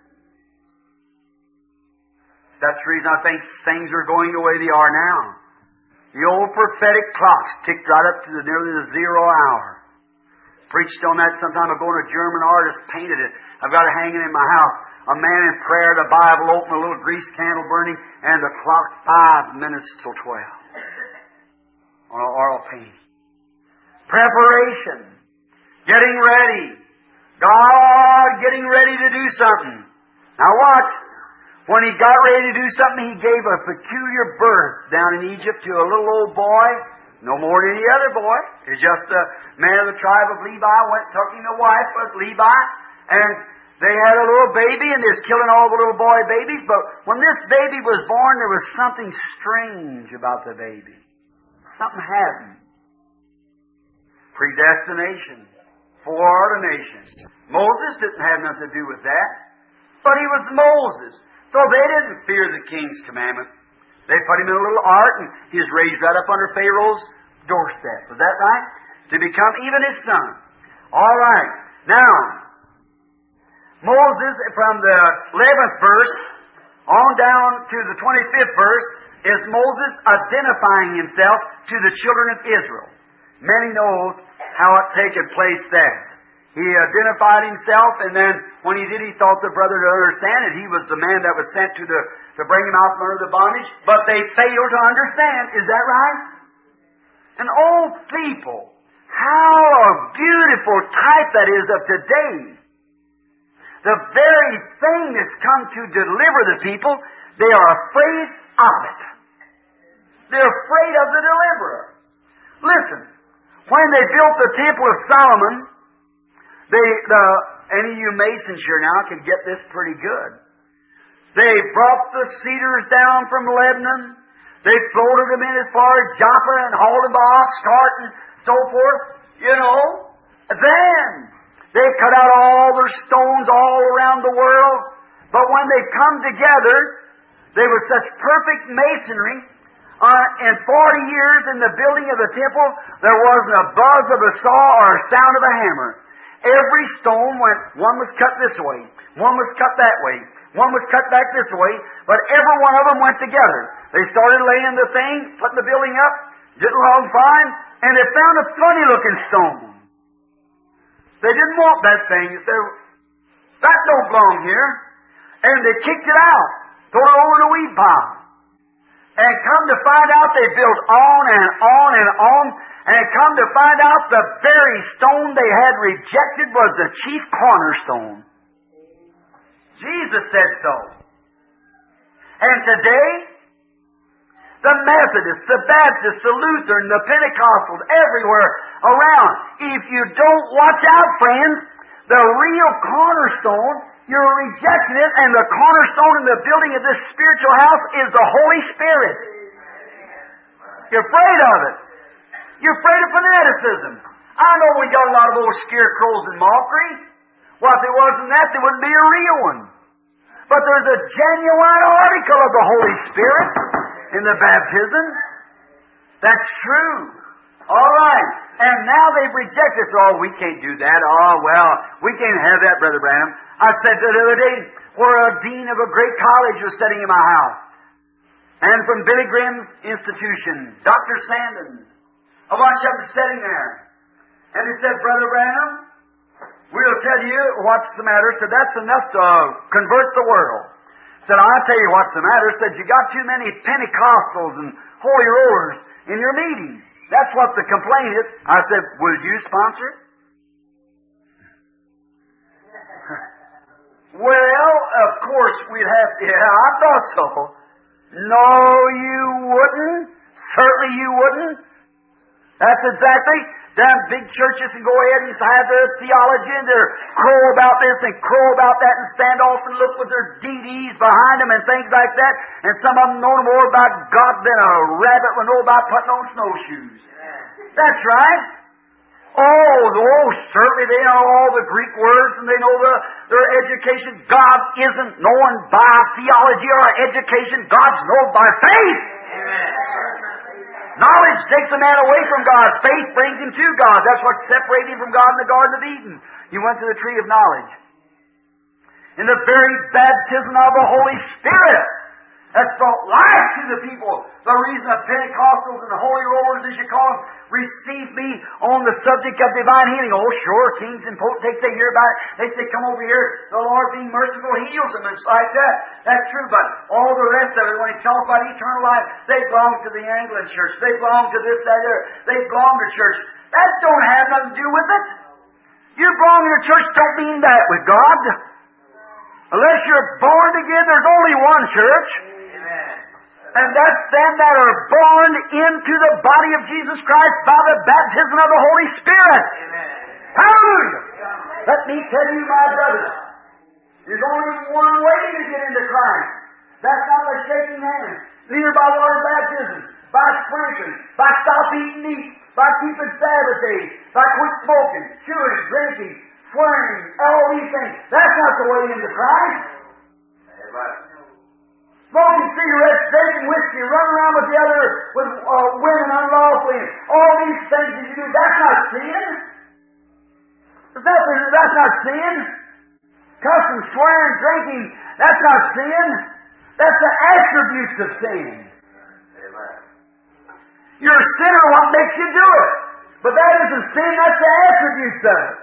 That's the reason I think things are going the way they are now. The old prophetic clocks ticked right up to nearly the 0 hour. Preached on that some time ago, and a German artist painted it. I've got it hanging in my house. A man in prayer, the Bible open, a little grease candle burning, and the clock 5 minutes till 12. On an oil painting. Preparation. Getting ready. God getting ready to do something. Now watch. When He got ready to do something, He gave a peculiar birth down in Egypt to a little old boy. No more than any other boy. It's just a man of the tribe of Levi went and took him a wife, was Levi, and they had a little baby, and they was killing all the little boy babies. But when this baby was born, there was something strange about the baby. Something happened. Predestination. Foreordination. Moses didn't have nothing to do with that, but he was Moses. So they didn't fear the king's commandments. They put him in a little ark, and he was raised right up under Pharaoh's doorstep. Is that right? To become even his son. All right. Now, Moses, from the 11th verse on down to the 25th verse, is Moses identifying himself to the children of Israel. Many know how it taken place there. He identified himself, and then when he did, he thought the brother to understand it. He was the man that was sent to bring him out from under the bondage, but they failed to understand. Is that right? And oh, people, how a beautiful type that is of today. The very thing that's come to deliver the people, they are afraid of it. They're afraid of the deliverer. Listen, when they built the Temple of Solomon, any of you masons here now can get this pretty good. They brought the cedars down from Lebanon. They floated them in as far as Joppa and hauled them by ox cart and so forth. You know. Then they cut out all their stones all around the world. But when they come together, they were such perfect masonry. In 40 years in the building of the temple, there wasn't a buzz of a saw or a sound of a hammer. Every stone one was cut this way, one was cut that way, one was cut back this way, but every one of them went together. They started laying the thing, putting the building up, didn't long fine, and they found a funny-looking stone. They didn't want that thing. They said, that don't belong here. And they kicked it out, threw it over the weed pile. And come to find out, they built on and on and on, and come to find out the very stone they had rejected was the chief cornerstone. Jesus said so. And today, the Methodists, the Baptists, the Lutheran, the Pentecostals, everywhere around, if you don't watch out, friends, The real cornerstone, you're rejecting it, and the cornerstone in the building of this spiritual house is the Holy Spirit. You're afraid of it. You're afraid of fanaticism. I know we got a lot of old scarecrows and mockery. Well, if it wasn't that, there wouldn't be a real one. But there's a genuine article of the Holy Spirit in the baptism. That's true. All right. And now they've rejected it. Oh, we can't do that. Oh, well, we can't have that, Brother Branham. I said the other day where a dean of a great college was sitting in my house. And from Billy Graham's institution, Dr. Sandin, a bunch of them sitting there. And he said, Brother Branham, we'll tell you what's the matter. Said, that's enough to convert the world. Said, I'll tell you what's the matter. Said, you got too many Pentecostals and Holy Rollers in your meetings. That's what the complaint is. I said, will you sponsor it? Well, of course we'd have to. Yeah, I thought so. No, you wouldn't. Certainly you wouldn't. That's exactly. Them big churches can go ahead and have their theology and their crow about this and crow about that and stand off and look with their DVDs behind them and things like that. And some of them know more about God than a rabbit will know about putting on snowshoes. That's right. Oh, certainly they know all the Greek words and they know their education. God isn't known by theology or education. God's known by faith. Amen. Knowledge takes a man away from God. Faith brings him to God. That's what separated him from God in the Garden of Eden. He went to the tree of knowledge. In the very baptism of the Holy Spirit that's brought life to the people. The reason the Pentecostals and the Holy Rollers, as you call them, receive me on the subject of divine healing. Oh, sure, kings and potentates, they hear about it. They say, come over here. The Lord being merciful heals them. It's like that. That's true. But all the rest of it, when he talks about eternal life, they belong to the Anglican church. They belong to this, that, there. They belong to church. That don't have nothing to do with it. You belong to your church don't mean that with God. Unless you're born again, there's only one church. And that's them that are born into the body of Jesus Christ by the baptism of the Holy Spirit. Amen. Hallelujah! Let me tell you, my brothers, there's only one way to get into Christ. That's not by shaking hands, neither by water baptism, by sprinkling, by stop eating meat, by keeping Sabbath days, by quit smoking, chewing, drinking, swearing, all these things. That's not the way into Christ. Amen. Smoking cigarettes, drinking whiskey, running around with the other women unlawfully, all these things that you do, that's not sin. That's not sin. Cussing, swearing, drinking, that's not sin. That's the attributes of sin. You're a sinner, what makes you do it? But that isn't sin, that's the attributes of it.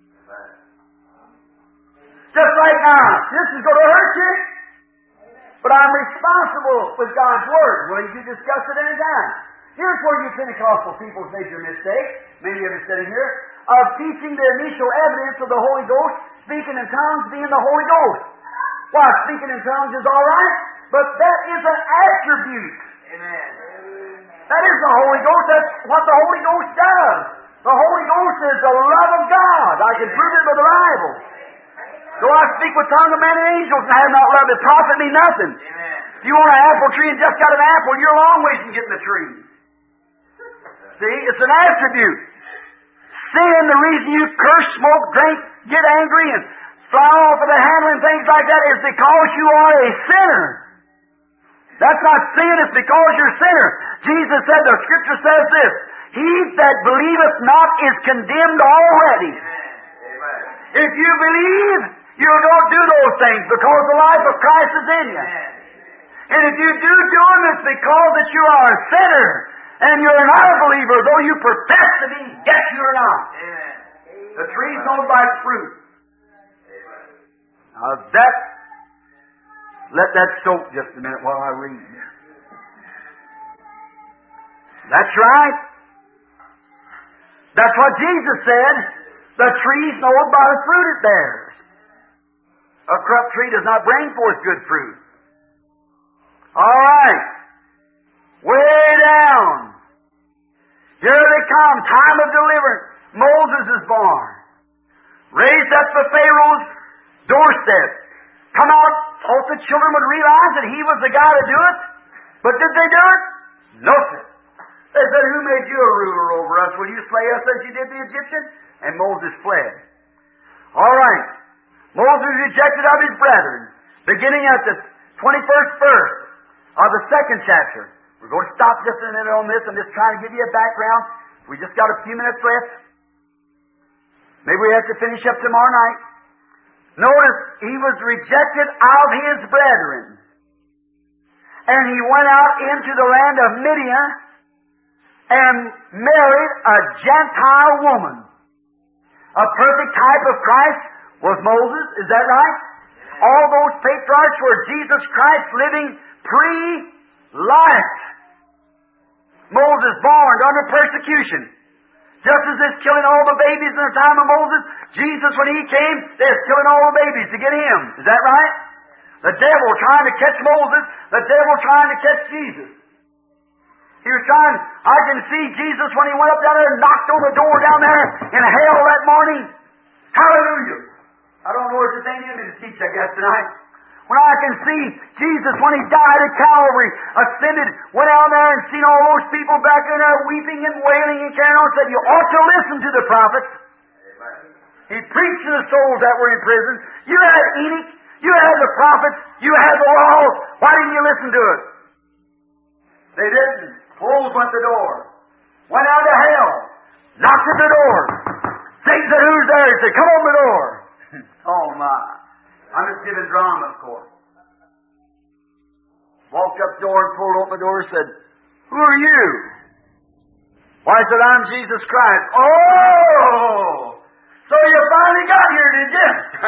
Just like now, this is going to hurt you. But I'm responsible with God's Word. Well, you can discuss it any time. Here's where you Pentecostal people made your mistake, many of you sitting here, of teaching the initial evidence of the Holy Ghost, speaking in tongues being the Holy Ghost. Why, speaking in tongues is all right, but that is an attribute. Amen. That is the Holy Ghost. That's what the Holy Ghost does. The Holy Ghost is the love of God. I can prove it by the Bible. Though I speak with tongue of men and angels and have not love, it profit me nothing. Amen. If you want an apple tree and just got an apple, you're a long ways from getting the tree. See, it's an attribute. Sin, the reason you curse, smoke, drink, get angry, and fly off of the handle and things like that is because you are a sinner. That's not sin, it's because you're a sinner. Jesus said, the Scripture says this, he that believeth not is condemned already. Amen. If you believe, you don't do those things because the life of Christ is in you. And if you do them, it's because that you are a sinner and you're not a believer, though you profess to be, yet you're not. Amen. The tree's known by its fruit. Now let that soak just a minute while I read. That's right. That's what Jesus said. The tree's known by the fruit it bears. A corrupt tree does not bring forth good fruit. All right. Way down. Here they come. Time of deliverance. Moses is born. raised up the Pharaoh's doorstep. Come out, thought the children would realize that he was the guy to do it. But did they do it? No, sir. They said, who made you a ruler over us? Will you slay us as you did the Egyptians? And Moses fled. All right. Moses rejected of his brethren. Beginning at the 21st verse of the 2nd chapter. We're going to stop just a minute on this. I'm just trying to give you a background. We just got a few minutes left. Maybe we have to finish up tomorrow night. Notice, he was rejected of his brethren. And he went out into the land of Midian and married a Gentile woman. A perfect type of Christ was Moses, is that right? All those patriarchs were Jesus Christ living pre-life. Moses born under persecution. Just as they're killing all the babies in the time of Moses, Jesus, when he came, they're killing all the babies to get him. Is that right? The devil trying to catch Moses, the devil trying to catch Jesus. He was trying, I can see Jesus when he went up down there and knocked on the door down there in hell that morning. Hallelujah. I don't know if this ain't in me to teach, I guess, tonight. When I can see Jesus when he died at Calvary, ascended, went out there and seen all those people back in there weeping and wailing and carrying on, said, you ought to listen to the prophets. He preached to the souls that were in prison. You had Enoch, you had the prophets, you had the law. Why didn't you listen to it? They didn't. Closed went the door. Went out to hell. Knocked at the door. Satan said, who's there? He said, come on the door. Oh my. I'm just giving drama, of course. Walked up the door and pulled open the door and said, who are you? Why, I said, I'm Jesus Christ. Oh! So you finally got here, did you?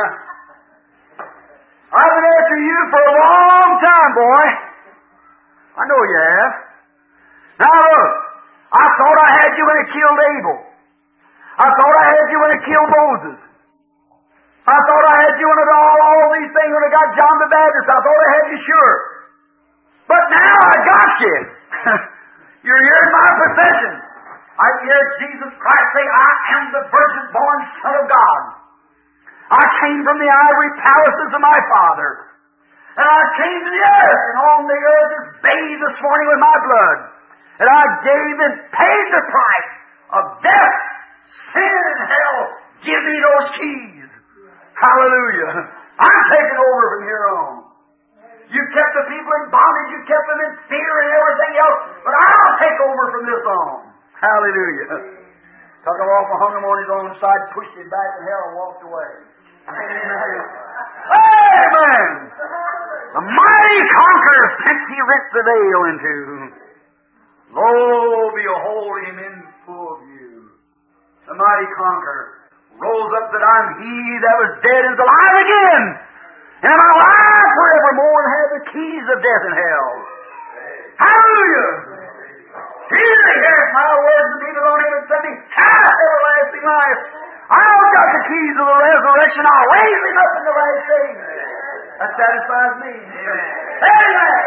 I've been after you for a long time, boy. I know you have. Now look, I thought I had you when I killed Abel. I thought I had you when I killed Moses. I thought I had you when I did all these things when I got John the Baptist. I thought I had you sure. But now I got you. You're hearing my profession. I hear Jesus Christ say, I am the virgin-born Son of God. I came from the ivory palaces of my Father. And I came to the earth, and on the earth is bathed this morning with my blood. And I gave and paid the price of death, sin, and hell. Give me those keys. Hallelujah. I'm taking over from here on. You kept the people in bondage, you kept them in fear and everything else, but I'll take over from this on. Hallelujah. Took him off and hung him on his own side, pushed him back in hell and walked away. Amen. Amen. The mighty conqueror since he rent the veil into. Lo, behold him in full view. The mighty conqueror rose up that I'm he that was dead and is alive again. And I'm alive forevermore and have the keys of death and hell. Hallelujah. He that heareth my words and believeth on him and sent me hath everlasting life. I've got the keys of the resurrection. I'll raise him up in the last day. That satisfies me. Amen.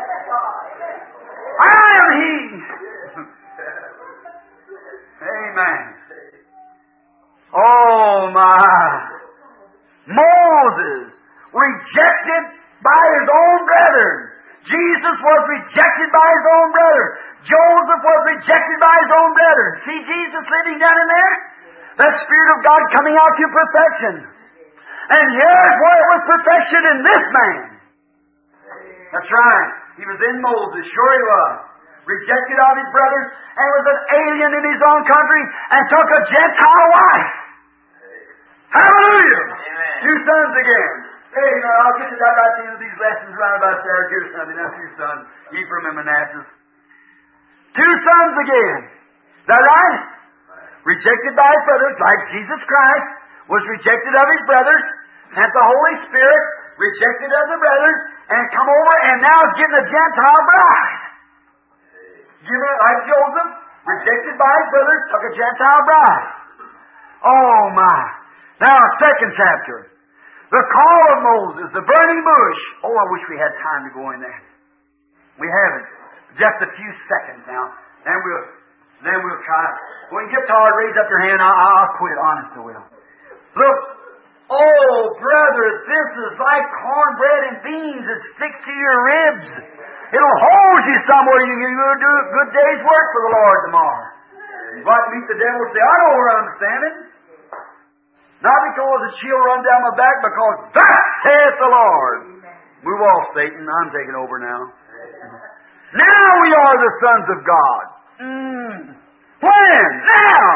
I am he. Amen. Oh my. Moses, rejected by his own brethren. Jesus was rejected by his own brethren. Joseph was rejected by his own brethren. See Jesus living down in there? That Spirit of God coming out to perfection. And here's where it was perfection in this man. That's right. He was in Moses. Sure he was. Rejected of his brothers and was an alien in his own country and took a Gentile wife. Hallelujah! Amen. Two sons again. Hey, I'll get to that right at the end of these lessons around about Syracuse Sunday. That's two sons, Ephraim and Manasseh. Two sons again. Is that right? Rejected by his brothers, like Jesus Christ was rejected of his brothers, sent the Holy Spirit, rejected of the brothers, and come over and now is getting a Gentile bride. Given it like Joseph, rejected by his brothers, took a Gentile bride. Oh my. Now, second chapter. The call of Moses, the burning bush. Oh, I wish we had time to go in there. We haven't. Just a few seconds now. Then we'll try. When you get tired, raise up your hand. I'll quit. Honest, I will. Look, oh, brother, this is like cornbread and beans that sticks to your ribs. It'll hold you somewhere. You can do a good day's work for the Lord tomorrow. You might meet the devil and say, I know where I'm standing. Not because the chill run down my back, because thus saith the Lord. Move off, Satan. I'm taking over now. Now we are the sons of God. When? Now.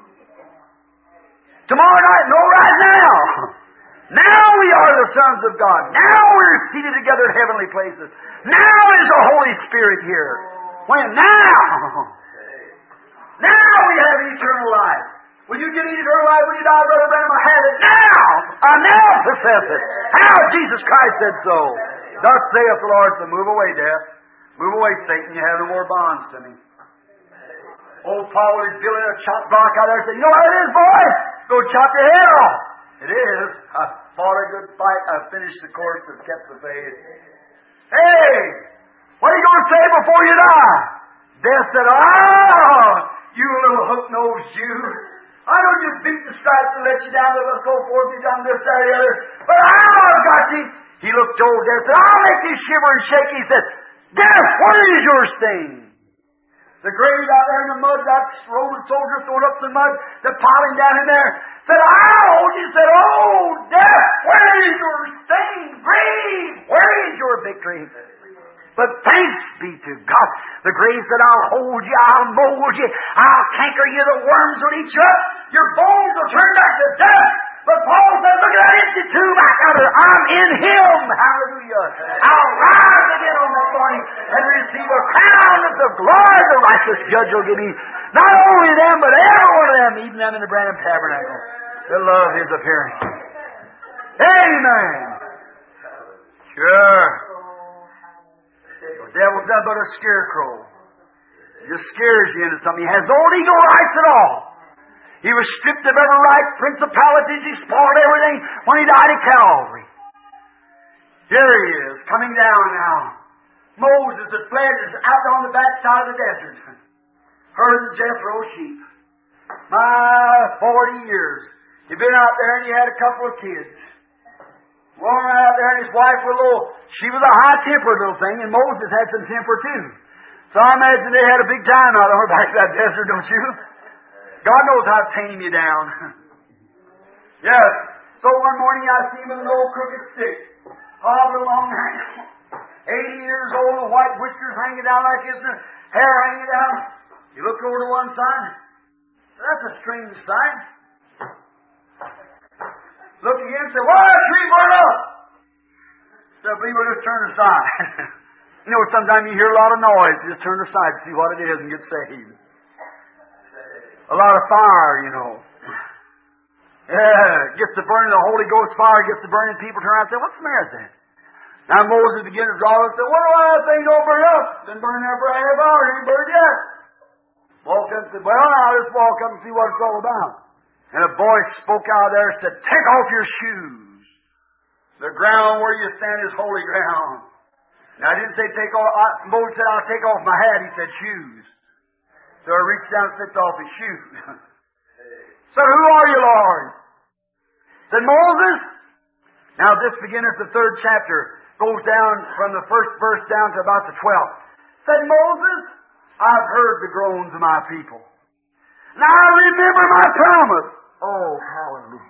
Tomorrow night? No, right now. Now we are the sons of God. Now we're seated together in heavenly places. Now is the Holy Spirit here. When? Now. Now we have eternal life. Will you get eternal life when you die, Brother Branham? I have it now. I now possess it. How? Jesus Christ said so. Thus saith the Lord. So move away, death. Move away, Satan. You have no more bonds to me. Old Paul was building a chop block out there and said, you know what it is, boy? Go chop your head off. It is. I fought a good fight. I finished the course and kept the faith. Hey! What are you going to say before you die? Death said, oh, you little hook-nosed Jew. I know you beat the stripes and let you down, and so forth, you done this, that, or the other. But I've got you. He looked to old Death and said, I'll make you shiver and shake. He said, Death, where is your sting? The grave out there in the mud, that Roman soldier throwing up some mud, they're piling down in there. Said, I'll hold you. Said, oh, death, where is your sting? Grave, where is your victory? But thanks be to God. The grave said, I'll hold you, I'll mold you, I'll canker you, the worms will eat you up, your bones will turn back to dust. But Paul said, look at that empty tomb back out there. I'm in Him. Hallelujah. I'll rise again on that morning and receive a crown of the glory the righteous judge will give me. Not only them, but every one of them, even them in the Branham Tabernacle, that love His appearing. Amen. Sure. The devil's nothing but a scarecrow. He just scares you into something. He has no legal rights at all. He was stripped of every right, principalities, he spoiled everything when He died at Calvary. Here He is, coming down now. Moses had fled out on the backside of the desert, herding Jethro's sheep. My 40 years. He'd been out there and he had a couple of kids. Walking right out there and his wife was she was a high-tempered little thing, and Moses had some temper too. So I imagine they had a big time out on back of that desert, don't you? God knows how to tame you down. Yes. So one morning I see him with an old crooked stick, hobbling along there. 80 years old, with white whiskers hanging down like this, and hair hanging down. He looked over to one side. That's a strange sight. Looked again and said, why is tree burned up? So people just turn aside. You know, sometimes you hear a lot of noise. You just turn aside to see what it is and get saved. A lot of fire, you know. Yeah, gets to burning, the Holy Ghost fire gets to burning, people turn around and say, what's the matter with that? Now Moses began to draw and said, what do I think don't burn up? Been burning there for a half hour, it ain't burned yet. Walked up and said, well, now let's walk up and see what it's all about. And a voice spoke out there and said, take off your shoes. The ground where you stand is holy ground. Now I didn't say take off, Moses said, I'll take off my hat. He said shoes. So I reached down and slipped off his shoes. Said, who are you, Lord? Said, Moses. Now this beginneth the 3rd chapter. Goes down from the 1st verse down to about the 12th. Said, Moses, I've heard the groans of my people. Now I remember my promise. Oh, hallelujah.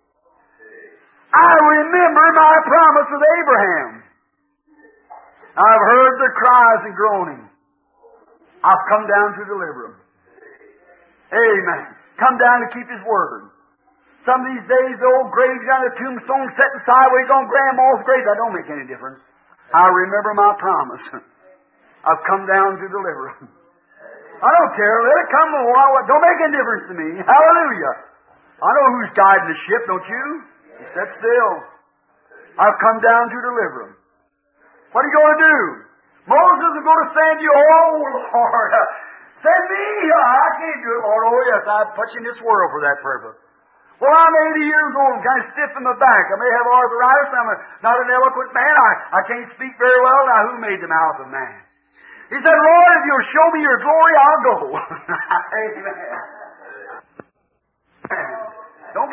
I remember my promise with Abraham. I've heard the cries and groaning. I've come down to deliver him. Amen. Come down to keep His word. Some of these days, the old graves down the tombstone setting sideways on Grandma's grave, that don't make any difference. I remember my promise. I've come down to deliver him. I don't care. Let it come. Don't make any difference to me. Hallelujah. I know who's guiding the ship, don't you? He said still. I've come down to deliver him. What are you going to do? Moses is going to send you. Oh, Lord. Send me. I can't do it, Lord. Oh, yes, I've put you in this world for that purpose. Well, I'm 80 years old. I'm kind of stiff in the back. I may have arthritis. I'm not an eloquent man. I can't speak very well. Now, who made the mouth of man? He said, Lord, if you'll show me your glory, I'll go. Amen. Don't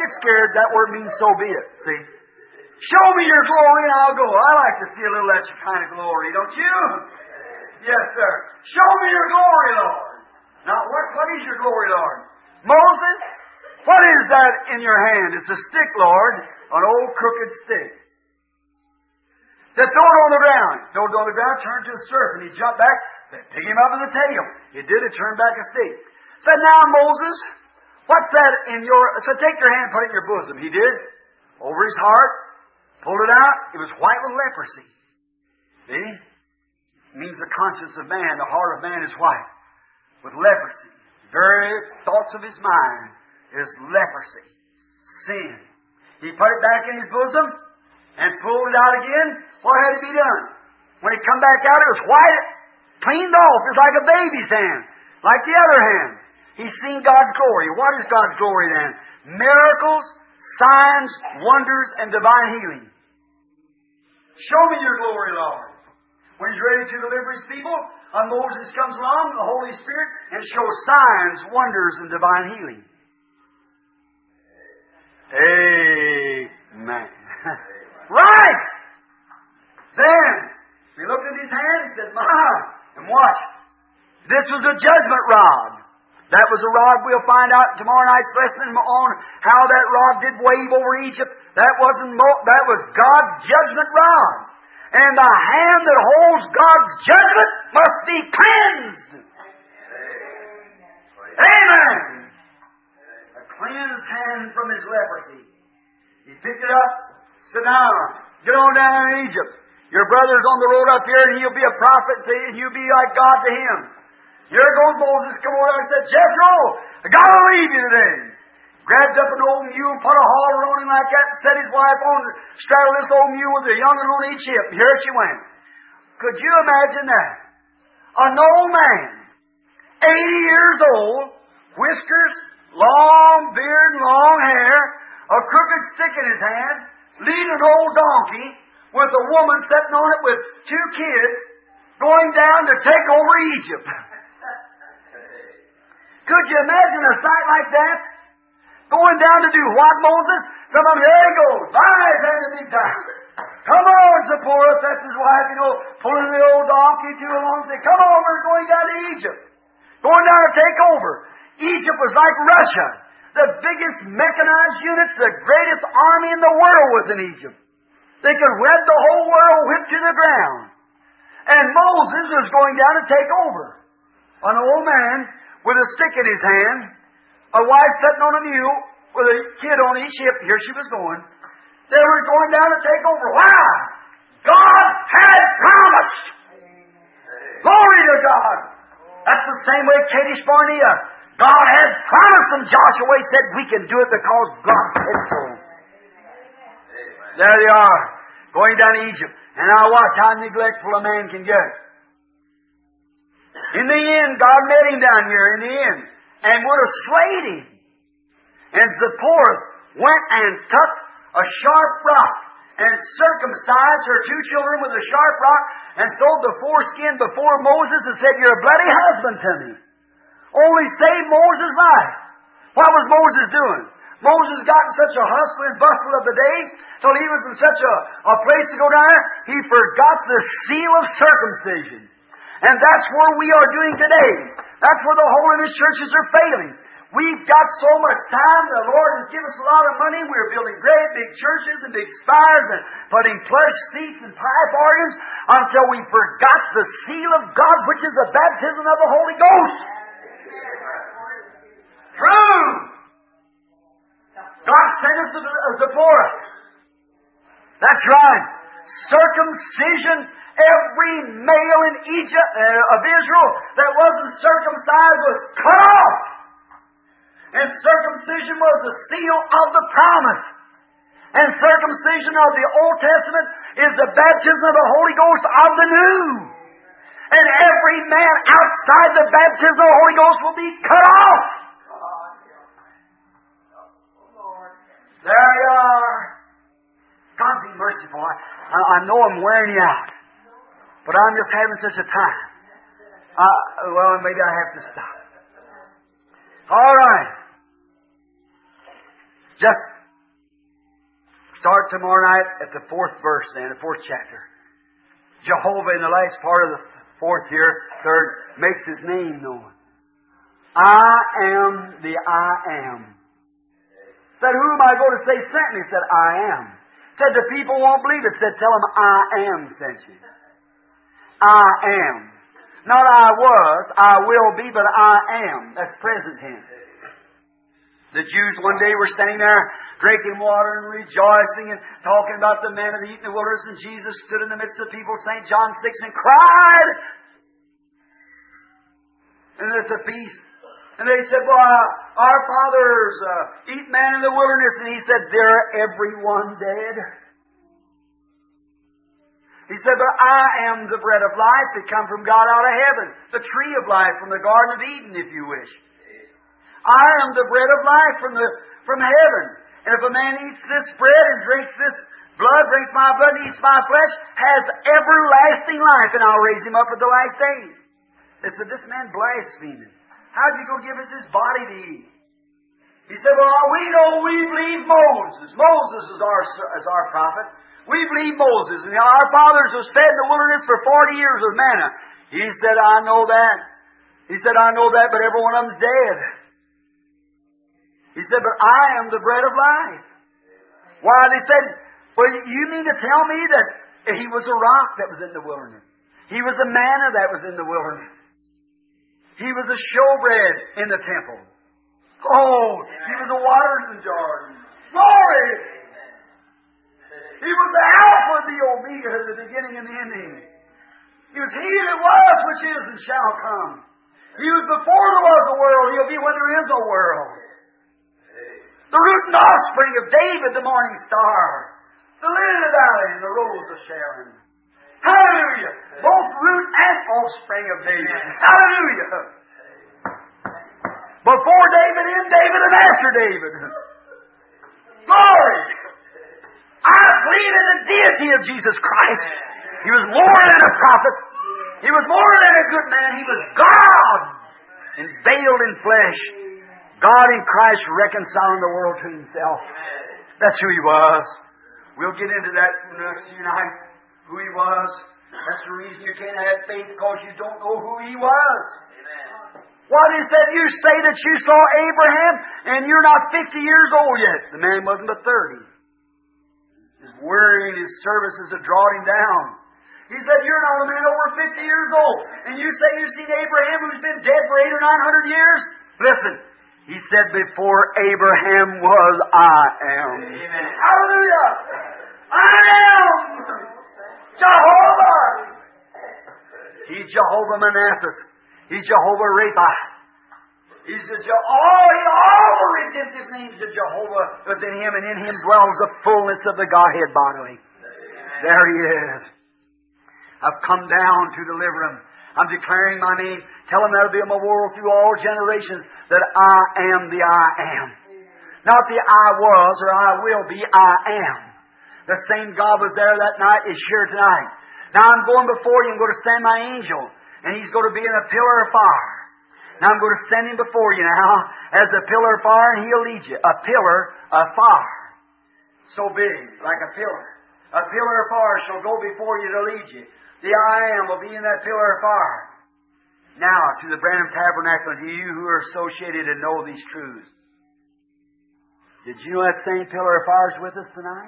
get scared. That word means so be it. See? Show me your glory and I'll go. I like to see a little of that kind of glory, don't you? Yes, sir. Show me your glory, Lord. Now, what is your glory, Lord? Moses, what is that in your hand? It's a stick, Lord. An old crooked stick. Said, throw it on the ground. Throw it on the ground, turned to a serpent. He jumped back, said, pick him up in the tail. He did it, turned back a stick. Said, now, Moses, what's that in your... So take your hand, put it in your bosom. He did. Over his heart, pulled it out. It was white with leprosy. See? It means the conscience of man, the heart of man is white with leprosy. Very thoughts of his mind is leprosy, sin. He put it back in his bosom and pulled it out again. What had to be done? When it come back out, it was white, cleaned off. It's like a baby's hand, like the other hand. He's seen God's glory. What is God's glory then? Miracles, signs, wonders, and divine healing. Show me your glory, Lord. When He's ready to deliver His people, Moses comes along, the Holy Spirit, and shows signs, wonders, and divine healing. Amen. Right! Then, he looked at his hand and said, and watch. This was a judgment rod. That was a rod we'll find out tomorrow night's lesson on how that rod did wave over Egypt. That was God's judgment rod. And the hand that holds God's judgment must be cleansed. Amen. A cleansed hand from his leprosy. He picked it up, sit down, get on down in Egypt. Your brother's on the road up here, and he'll be a prophet, and you'll be like God to him. Here goes Moses, come over and said, Jethro, I got to leave you today. Grabbed up an old mule, put a halter on him like that, and set his wife on, straddled this old mule with a young'un on each hip. And here she went. Could you imagine that? An old man, 80 years old, whiskers, long beard, long hair, a crooked stick in his hand, leading an old donkey with a woman sitting on it with 2 kids, going down to take over Egypt. Could you imagine a sight like that? Going down to do what, Moses? Some of them, there he goes. Bye, the big time. Come on, Zipporah, that's his wife, pulling the old donkey to along and say, come on, we're going down to Egypt. Going down to take over. Egypt was like Russia. The biggest mechanized units, the greatest army in the world was in Egypt. They could wed the whole world whipped to the ground. And Moses was going down to take over. An old man with a stick in his hand, a wife sitting on a mule with a kid on each hip. Here she was going. They were going down to take over. Why? God had promised. Glory to God. That's the same way Kadesh Barnea. God had promised them. Joshua said, we can do it because God said so. There they are, going down to Egypt. And now watch how neglectful a man can get. In the end, God met him down here in the end, and would have slayed him. And Zipporah went and took a sharp rock and circumcised her 2 children with a sharp rock and throwed the foreskin before Moses and said, you're a bloody husband to me. Only saved Moses' life. What was Moses doing? Moses got in such a hustle and bustle of the day till he was in such a place to go down there, he forgot the seal of circumcision. And that's where we are doing today. That's where the holiness churches are failing. We've got so much time. The Lord has given us a lot of money. We're building great big churches and big spires and putting plush seats and pipe organs until we forgot the seal of God, which is the baptism of the Holy Ghost. True. God sent us to Zipporah. That's right. Circumcision. Every male in Egypt of Israel that wasn't circumcised was cut off. And circumcision was the seal of the promise. And circumcision of the Old Testament is the baptism of the Holy Ghost of the New. And every man outside the baptism of the Holy Ghost will be cut off. There you are. God be merciful. I know I'm wearing you out. But I'm just having such a time. Well, maybe I have to stop. All right. Just start tomorrow night at the 4th verse then, the 4th chapter. Jehovah in the last part of the 4th here, 3rd, makes His name known. I am the I am. Said, who am I going to say sent me? Said, I am. Said, the people won't believe it. Said, tell them I am sent you. I am. Not I was, I will be, but I am. That's present tense. The Jews one day were standing there drinking water and rejoicing and talking about the manna they eat in the wilderness, and Jesus stood in the midst of the people, St. John 6, and cried. And it's a peace. And they said, well, our fathers eat manna in the wilderness. And He said, they're everyone dead. He said, but I am the bread of life that come from God out of heaven. The tree of life from the Garden of Eden, if you wish. I am the bread of life from heaven. And if a man eats this bread and drinks this blood, drinks my blood and eats my flesh, has everlasting life, and I'll raise him up at the last day. They said, this man blaspheming. How'd you go give us his body to eat? He said, well, we believe Moses. Moses is our prophet. We believe Moses. And our fathers was fed in the wilderness for 40 years with manna. He said, I know that. He said, I know that, but every one of them's dead. He said, but I am the bread of life. Why? They said, well, you mean to tell me that He was a rock that was in the wilderness? He was a manna that was in the wilderness. He was a showbread in the temple. Oh, He was the waters in Jordan. Glory! He was the Alpha, the Omega, the beginning and the ending. He was He that was, which is, and shall come. He was before there was a world. He'll be when there is a world. The root and offspring of David, the morning star. The lily of the valley and the rose of Sharon. Hallelujah! Both root and offspring of David. Hallelujah! Before David, in David, and after David. Glory! I believe in the deity of Jesus Christ. He was more than a prophet. He was more than a good man. He was God, and veiled in flesh. God in Christ reconciling the world to Himself. That's who He was. We'll get into that next night. Who He was. That's the reason you can't have faith, because you don't know who He was. What is that you say that you saw Abraham and you're not 50 years old yet? The man wasn't but 30. His worry and his services had drawn him down. He said, you're not a man over 50 years old, and you say you've seen Abraham who's been dead for 800 or 900 years? Listen, He said, before Abraham was, I am. Amen. Hallelujah! I am Jehovah! He's Jehovah Manasseh. He's Jehovah Rapha. He's all the redemptive names of Jehovah within Him, and in Him dwells the fullness of the Godhead bodily. There He is. I've come down to deliver Him. I'm declaring my name. Tell Him that'll be a memorial through all generations that I am the I am. Not the I was or I will be, I am. The same God was there that night is here tonight. Now I'm going before you. I'm going to send my angel, and He's going to be in a pillar of fire. Now I'm going to send Him before you now as a pillar of fire, and He'll lead you. A pillar of fire. So big, like a pillar. A pillar of fire shall go before you to lead you. The I am will be in that pillar of fire. Now, to the Branham Tabernacle, and to you who are associated and know these truths. Did you know that same pillar of fire is with us tonight?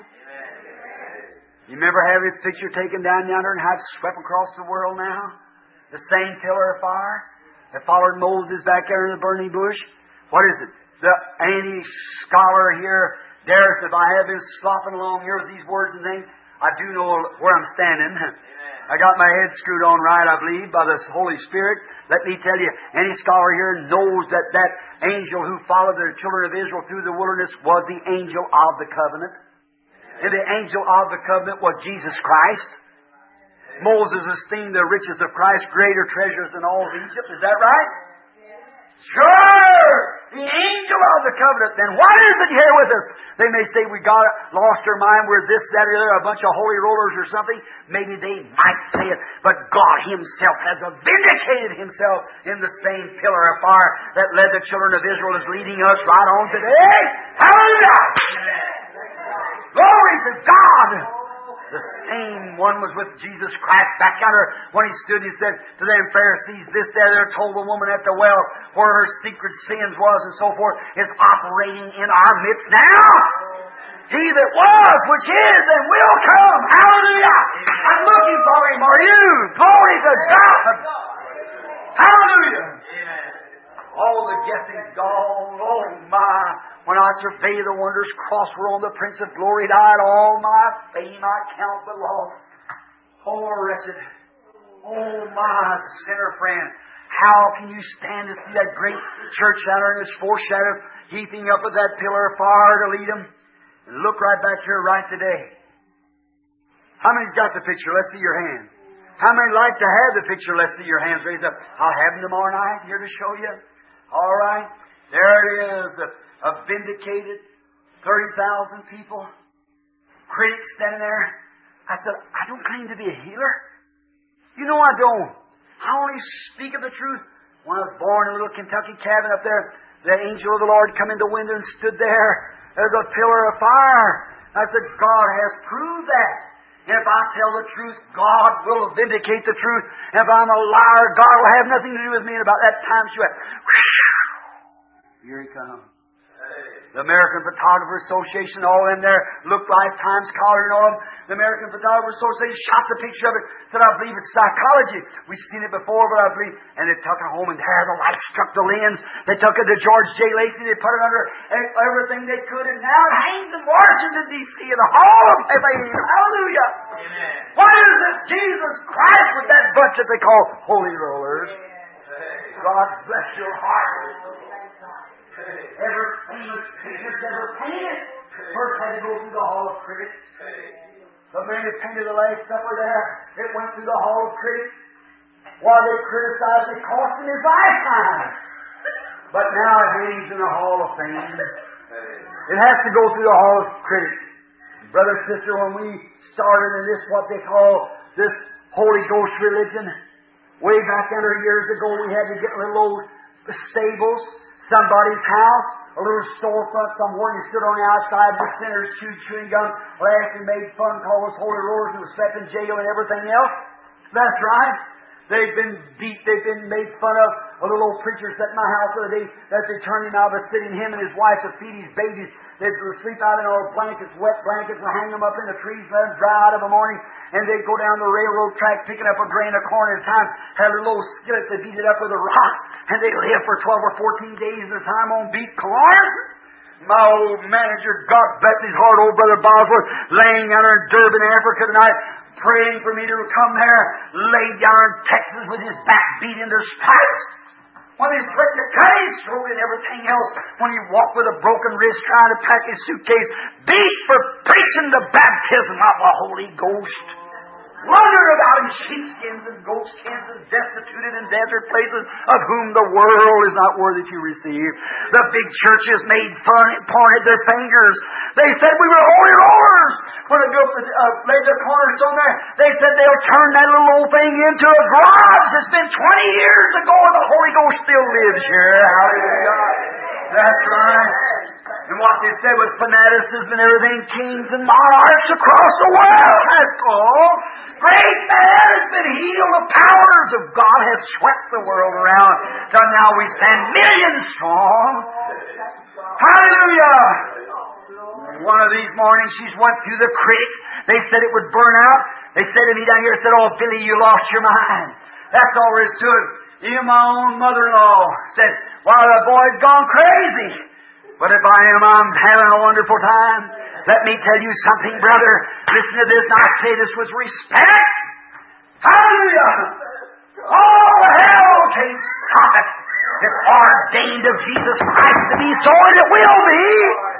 You remember having his picture taken down yonder and how it swept across the world now? The same pillar of fire that followed Moses back there in the burning bush. What is it? The anti-scholar here dares, if I have been slopping along here with these words and things, I do know where I'm standing. I got my head screwed on right, I believe, by the Holy Spirit. Let me tell you, any scholar here knows that that angel who followed the children of Israel through the wilderness was the angel of the covenant. And the angel of the covenant was Jesus Christ. Moses esteemed the riches of Christ greater treasures than all of Egypt. Is that right? Sure! The angel of the covenant. Then what is it here with us? They may say we lost our mind, we're this, that, or the other, a bunch of holy rollers or something. Maybe they might say it, but God Himself has vindicated Himself in the same pillar of fire that led the children of Israel is leading us right on today. Hallelujah! Glory to God! The same one was with Jesus Christ back yonder when He stood. He said to them Pharisees, this, that, there, told the woman at the well where her secret sins was and so forth, is operating in our midst now. He that was, which is, and will come. Hallelujah! I'm looking for Him. Are you? Glory to God! Hallelujah! All the guessing's gone. Oh my! When I survey the wondrous cross whereon the Prince of Glory died, all my fame I count but loss. Oh wretched! Oh my sinner friend! How can you stand to see that great church out there in its foreshadow, heaping up with that pillar of fire to lead them? And look right back here right today. How many's got the picture? Let's see your hand. How many like to have the picture? Let's see your hands raised up. I'll have them tomorrow night here to show you. All right. There it is. A vindicated 30,000 people. Critics standing there. I said, I don't claim to be a healer. You know I don't. I only speak of the truth. When I was born in a little Kentucky cabin up there, the angel of the Lord come in the window and stood there. There's a pillar of fire. I said, God has proved that. And if I tell the truth, God will vindicate the truth. And if I'm a liar, God will have nothing to do with me. And about that time, she went, whoosh, here He comes. The American Photographer Association, all in there, looked Lifetime Scholar and all of them. The American Photographer Association shot the picture of it, said, I believe it's psychology. We've seen it before, but I believe. And they took it home, and there the light struck the lens. They took it to George J. Lacey, they put it under everything they could, and now it hangs in Washington, D.C. in the Hall of Fame. Hallelujah! Amen. What is this? Jesus Christ with that bunch that they call holy rollers. God bless your heart. Every famous picture's ever painted first had to go through the Hall of Critics. The man that painted the Last Supper there, it went through the Hall of Critics. While they criticized, it cost him his lifetime. But now it hangs in the Hall of Fame. It has to go through the Hall of Critics. Brother, sister, when we started in this, what they call this Holy Ghost religion, way back under years ago, we had to get little old stables, somebody's house, a little storefront somewhere, and you stood on the outside with sinners, chewing gum, laughed and made fun, called us holy rollers, and was slept in jail and everything else. That's right. They've been beat, they've been made fun of. A little old preacher sat in my house the other day that they turned him out of the city, and him and his wife to feed his babies. They'd sleep out in old blankets, wet blankets, and hang them up in the trees, let them dry out of the morning. And they'd go down the railroad track picking up a grain of corn at a time, had a little skillet, they beat it up with a rock, and they live for 12 or 14 days at a time on beat corn. My old manager, God bless his heart, old brother Bosworth, laying out in Durban, Africa tonight, praying for me to come there, laid down in Texas with his back beat into stripes. When he slipped the cut his throat and everything else, when he walked with a broken wrist trying to pack his suitcase, beat for preaching the baptism of the Holy Ghost. Wandered about in sheepskins and goatskins and destituted in desert places, of whom the world is not worthy to receive. The big churches made fun and pointed their fingers. They said we were holy rollers. When they laid their cornerstone there, they said they'll turn that little old thing into a garage. It's been 20 years ago and the Holy Ghost still lives here. Hallelujah. That's right. And what they said was fanaticism and everything, kings and monarchs across the world. That's all. Great man has been healed. The powers of God have swept the world around. So now we stand millions strong. Hallelujah. One of these mornings she's went through the creek. They said it would burn out. They said to me down here, said, oh, Billy, you lost your mind. That's all there is to it. Even my own mother-in-law said, well, the boy's gone crazy. But if I am, I'm having a wonderful time. Let me tell you something, brother. Listen to this. I say this with respect. Hallelujah. Oh, hell can't stop it. It's ordained of Jesus Christ to be so, and it will be.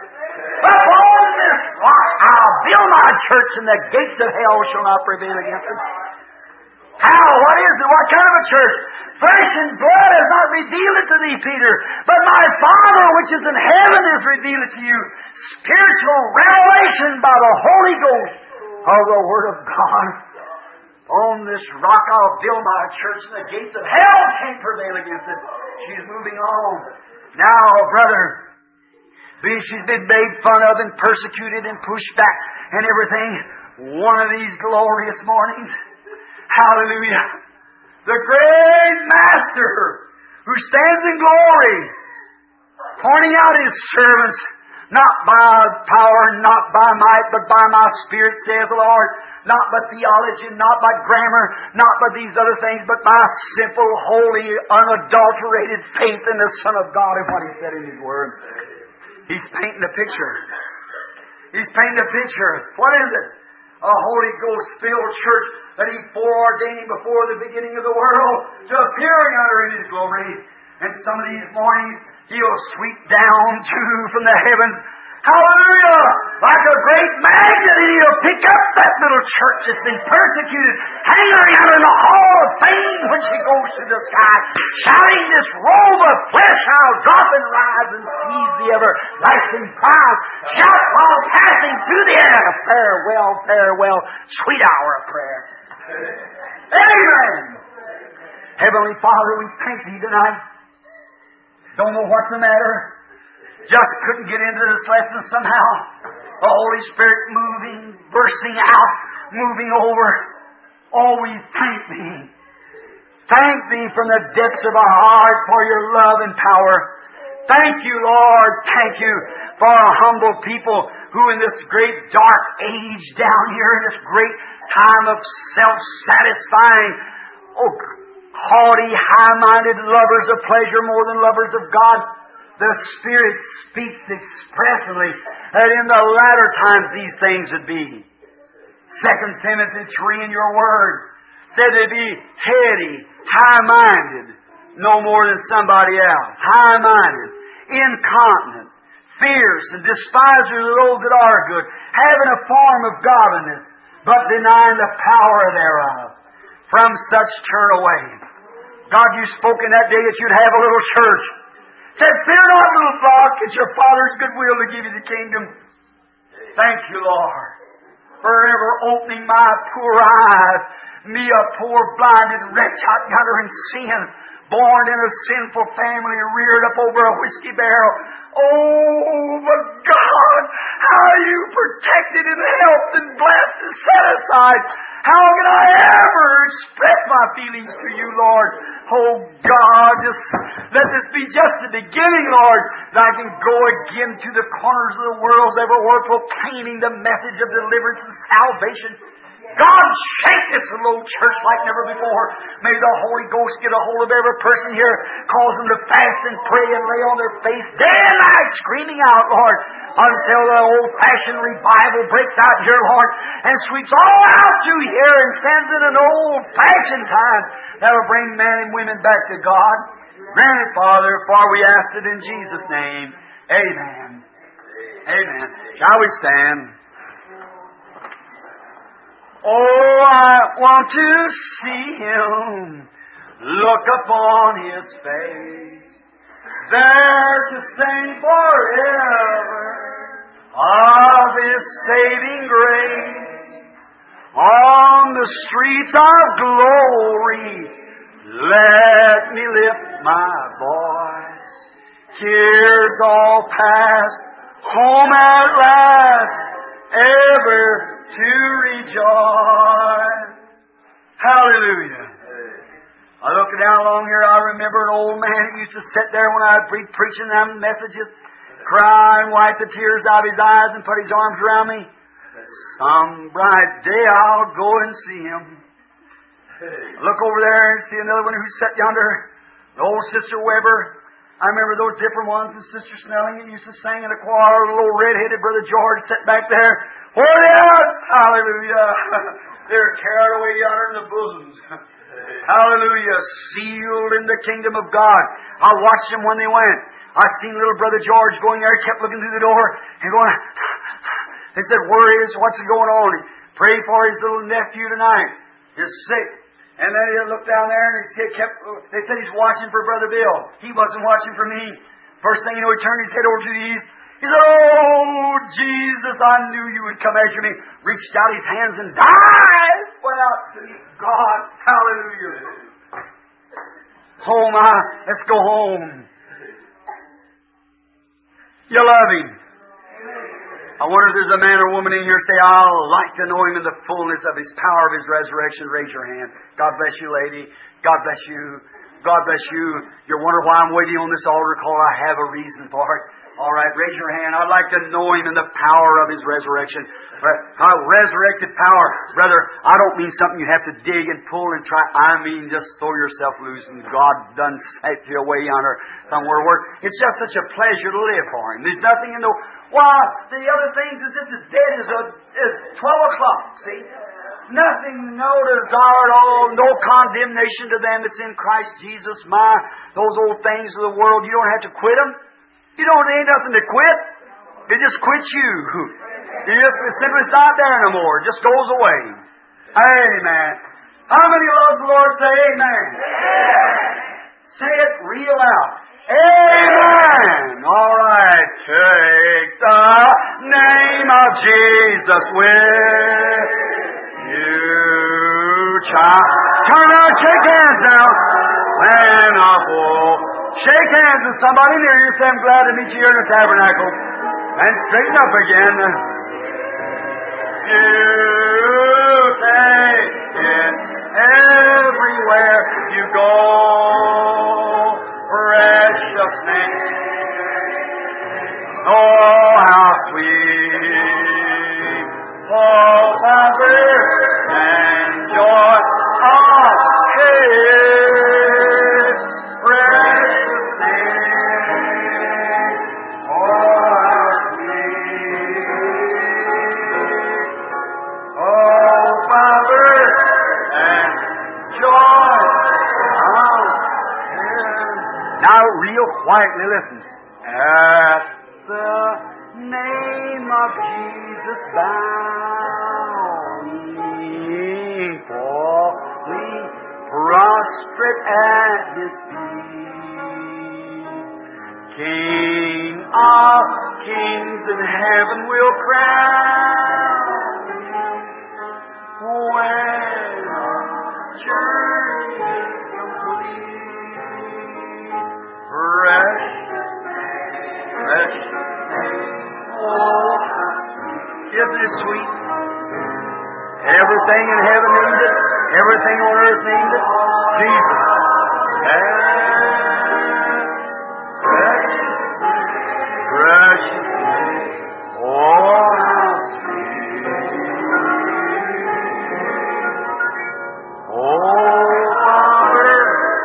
Upon this rock I'll build my church, and the gates of hell shall not prevail against it. How? What is it? What kind of a church? Flesh and blood has not revealed it to thee, Peter, but my Father which is in heaven has revealed it to you. Spiritual revelation by the Holy Ghost of the Word of God. On this rock I'll build my church, and the gates of hell can't prevail against it. She's moving on. Now, brother, she's been made fun of and persecuted and pushed back and everything. one of these glorious mornings. Hallelujah. The great Master who stands in glory, pointing out His servants, not by power, not by might, but by my Spirit, saith the Lord. Not by theology, not by grammar, not by these other things, but by simple, holy, unadulterated faith in the Son of God and what He said in His Word. He's painting a picture. He's painting a picture. What is it? A Holy Ghost-filled church that He foreordained before the beginning of the world to appearing under in His glory. And some of these mornings He'll sweep down too from the heavens. Hallelujah! Like a great magnet, and He'll pick up that little church that's been persecuted, hang her out in the hall of fame when she goes to the sky, shouting this robe of flesh, I'll drop and rise and seize the everlasting prize. Shout while passing through the air, farewell, farewell, sweet hour of prayer. Amen! Heavenly Father, we thank Thee tonight. Don't know what's the matter. Just couldn't get into this lesson somehow. The Holy Spirit moving, bursting out, moving over. Oh, we thank Thee. Thank Thee from the depths of our heart for Your love and power. Thank You, Lord. Thank You for our humble people who in this great dark age down here, in this great time of self-satisfying, haughty, high-minded lovers of pleasure more than lovers of God, the Spirit speaks expressly that in the latter times these things would be. 2 Timothy 3 in Your Word said they'd be heady, high-minded, no more than somebody else. High-minded, incontinent, fierce, and despisers of those that are good, having a form of godliness, but denying the power thereof. From such turn away. God, You spoke in that day that You'd have a little church. Said, fear not, little flock, it's Your Father's good will to give You the kingdom. Thank You, Lord, for ever opening my poor eyes, me a poor blinded wretch out yonder in sin, born in a sinful family, reared up over a whiskey barrel. Oh, but God, how You protected and helped and blessed and set aside. How can I ever express my feelings to You, Lord? Oh, God, just let this be just the beginning, Lord, that I can go again to the corners of the world everywhere proclaiming the message of deliverance and salvation. God, shake this little church like never before. May the Holy Ghost get a hold of every person here, cause them to fast and pray and lay on their face day and night, screaming out, Lord, until the old-fashioned revival breaks out here, Lord, and sweeps all out through here and sends in an old-fashioned time that will bring men and women back to God. Grant it, Father, for we ask it in Jesus' name. Amen. Amen. Shall we stand? Oh, I want to see Him, look upon His face, there to sing forever of His saving grace. On the streets of glory, let me lift my voice. Tears all past, home at last, ever to rejoice. Hallelujah. I look down along here, I remember an old man that used to sit there when I'd be preaching them messages, cry and wipe the tears out of his eyes and put his arms around me. Some bright day I'll go and see him. Look over there and see another one who sat yonder, the old Sister Weber. I remember those different ones, and Sister Snelling used to sing in a choir, the little red-headed Brother George sat back there. Where they at? Hallelujah. They're carried away yonder in the bosoms. Hallelujah. Sealed in the kingdom of God. I watched them when they went. I seen little Brother George going there. He kept looking through the door and going, they said, where is, what's going on? Pray for his little nephew tonight. He's sick. And then he looked down there and they said he's watching for Brother Bill. He wasn't watching for me. First thing you know, he turned his head over to the east. He said, oh, Jesus, I knew You would come after me. Reached out his hands and died. Went out to God. Hallelujah. Home, let's go home. You love Him. I wonder if there's a man or woman in here say, I'll like to know Him in the fullness of His power of His resurrection. Raise your hand. God bless you, lady. God bless you. God bless you. You're wondering why I'm waiting on this altar call. I have a reason for it. All right, raise your hand. I'd like to know Him in the power of His resurrection. Resurrected power. Brother, I don't mean something you have to dig and pull and try. I mean just throw yourself loose and God done set you away yonder somewhere. It's just such a pleasure to live for Him. There's nothing in the... Why, the other things is just as dead as 12 o'clock, see? Nothing, no desire at all, no condemnation to them that's in Christ Jesus. Those old things of the world, you don't have to quit them. There ain't nothing to quit. It just quits you. It's simply not there no more. It just goes away. Amen. How many love the Lord? Say amen. Say it real loud. Amen. All right. Take the name of Jesus with you, child. Turn around, shake hands now. Shake hands with somebody near you. Say, I'm glad to meet you here in the tabernacle. And straighten up again. You take it everywhere you go. Precious name. Oh, how sweet. Oh, Father, and joy of His precious name. Oh, how sweet. Oh, Father, and joy of His. Now, real quietly, listen. At the name of Jesus, bowing, falling, prostrate at His feet. King of kings in heaven will crown Him when our journey is complete. Precious name, oh, isn't it sweet? Everything in heaven named it. Everything on earth named it. Jesus. Precious name. Oh, how sweet. Oh, Father.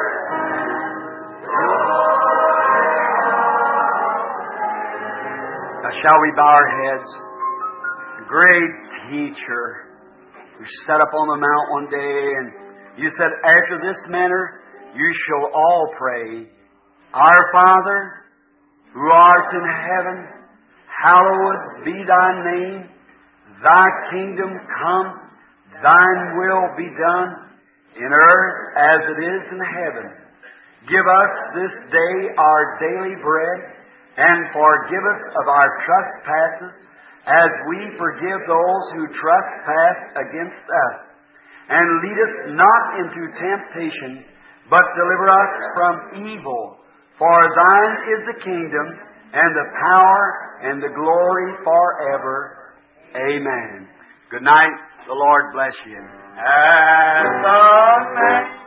Now, shall we bow our heads? Great teacher, who sat up on the mount one day, and you said, after this manner you shall all pray, Our Father, who art in heaven, hallowed be Thy name. Thy kingdom come, Thine will be done, in earth as it is in heaven. Give us this day our daily bread, and forgive us of our trespasses, as we forgive those who trespass against us. And lead us not into temptation, but deliver us from evil. For Thine is the kingdom, and the power, and the glory forever. Amen. Good night. The Lord bless you. As the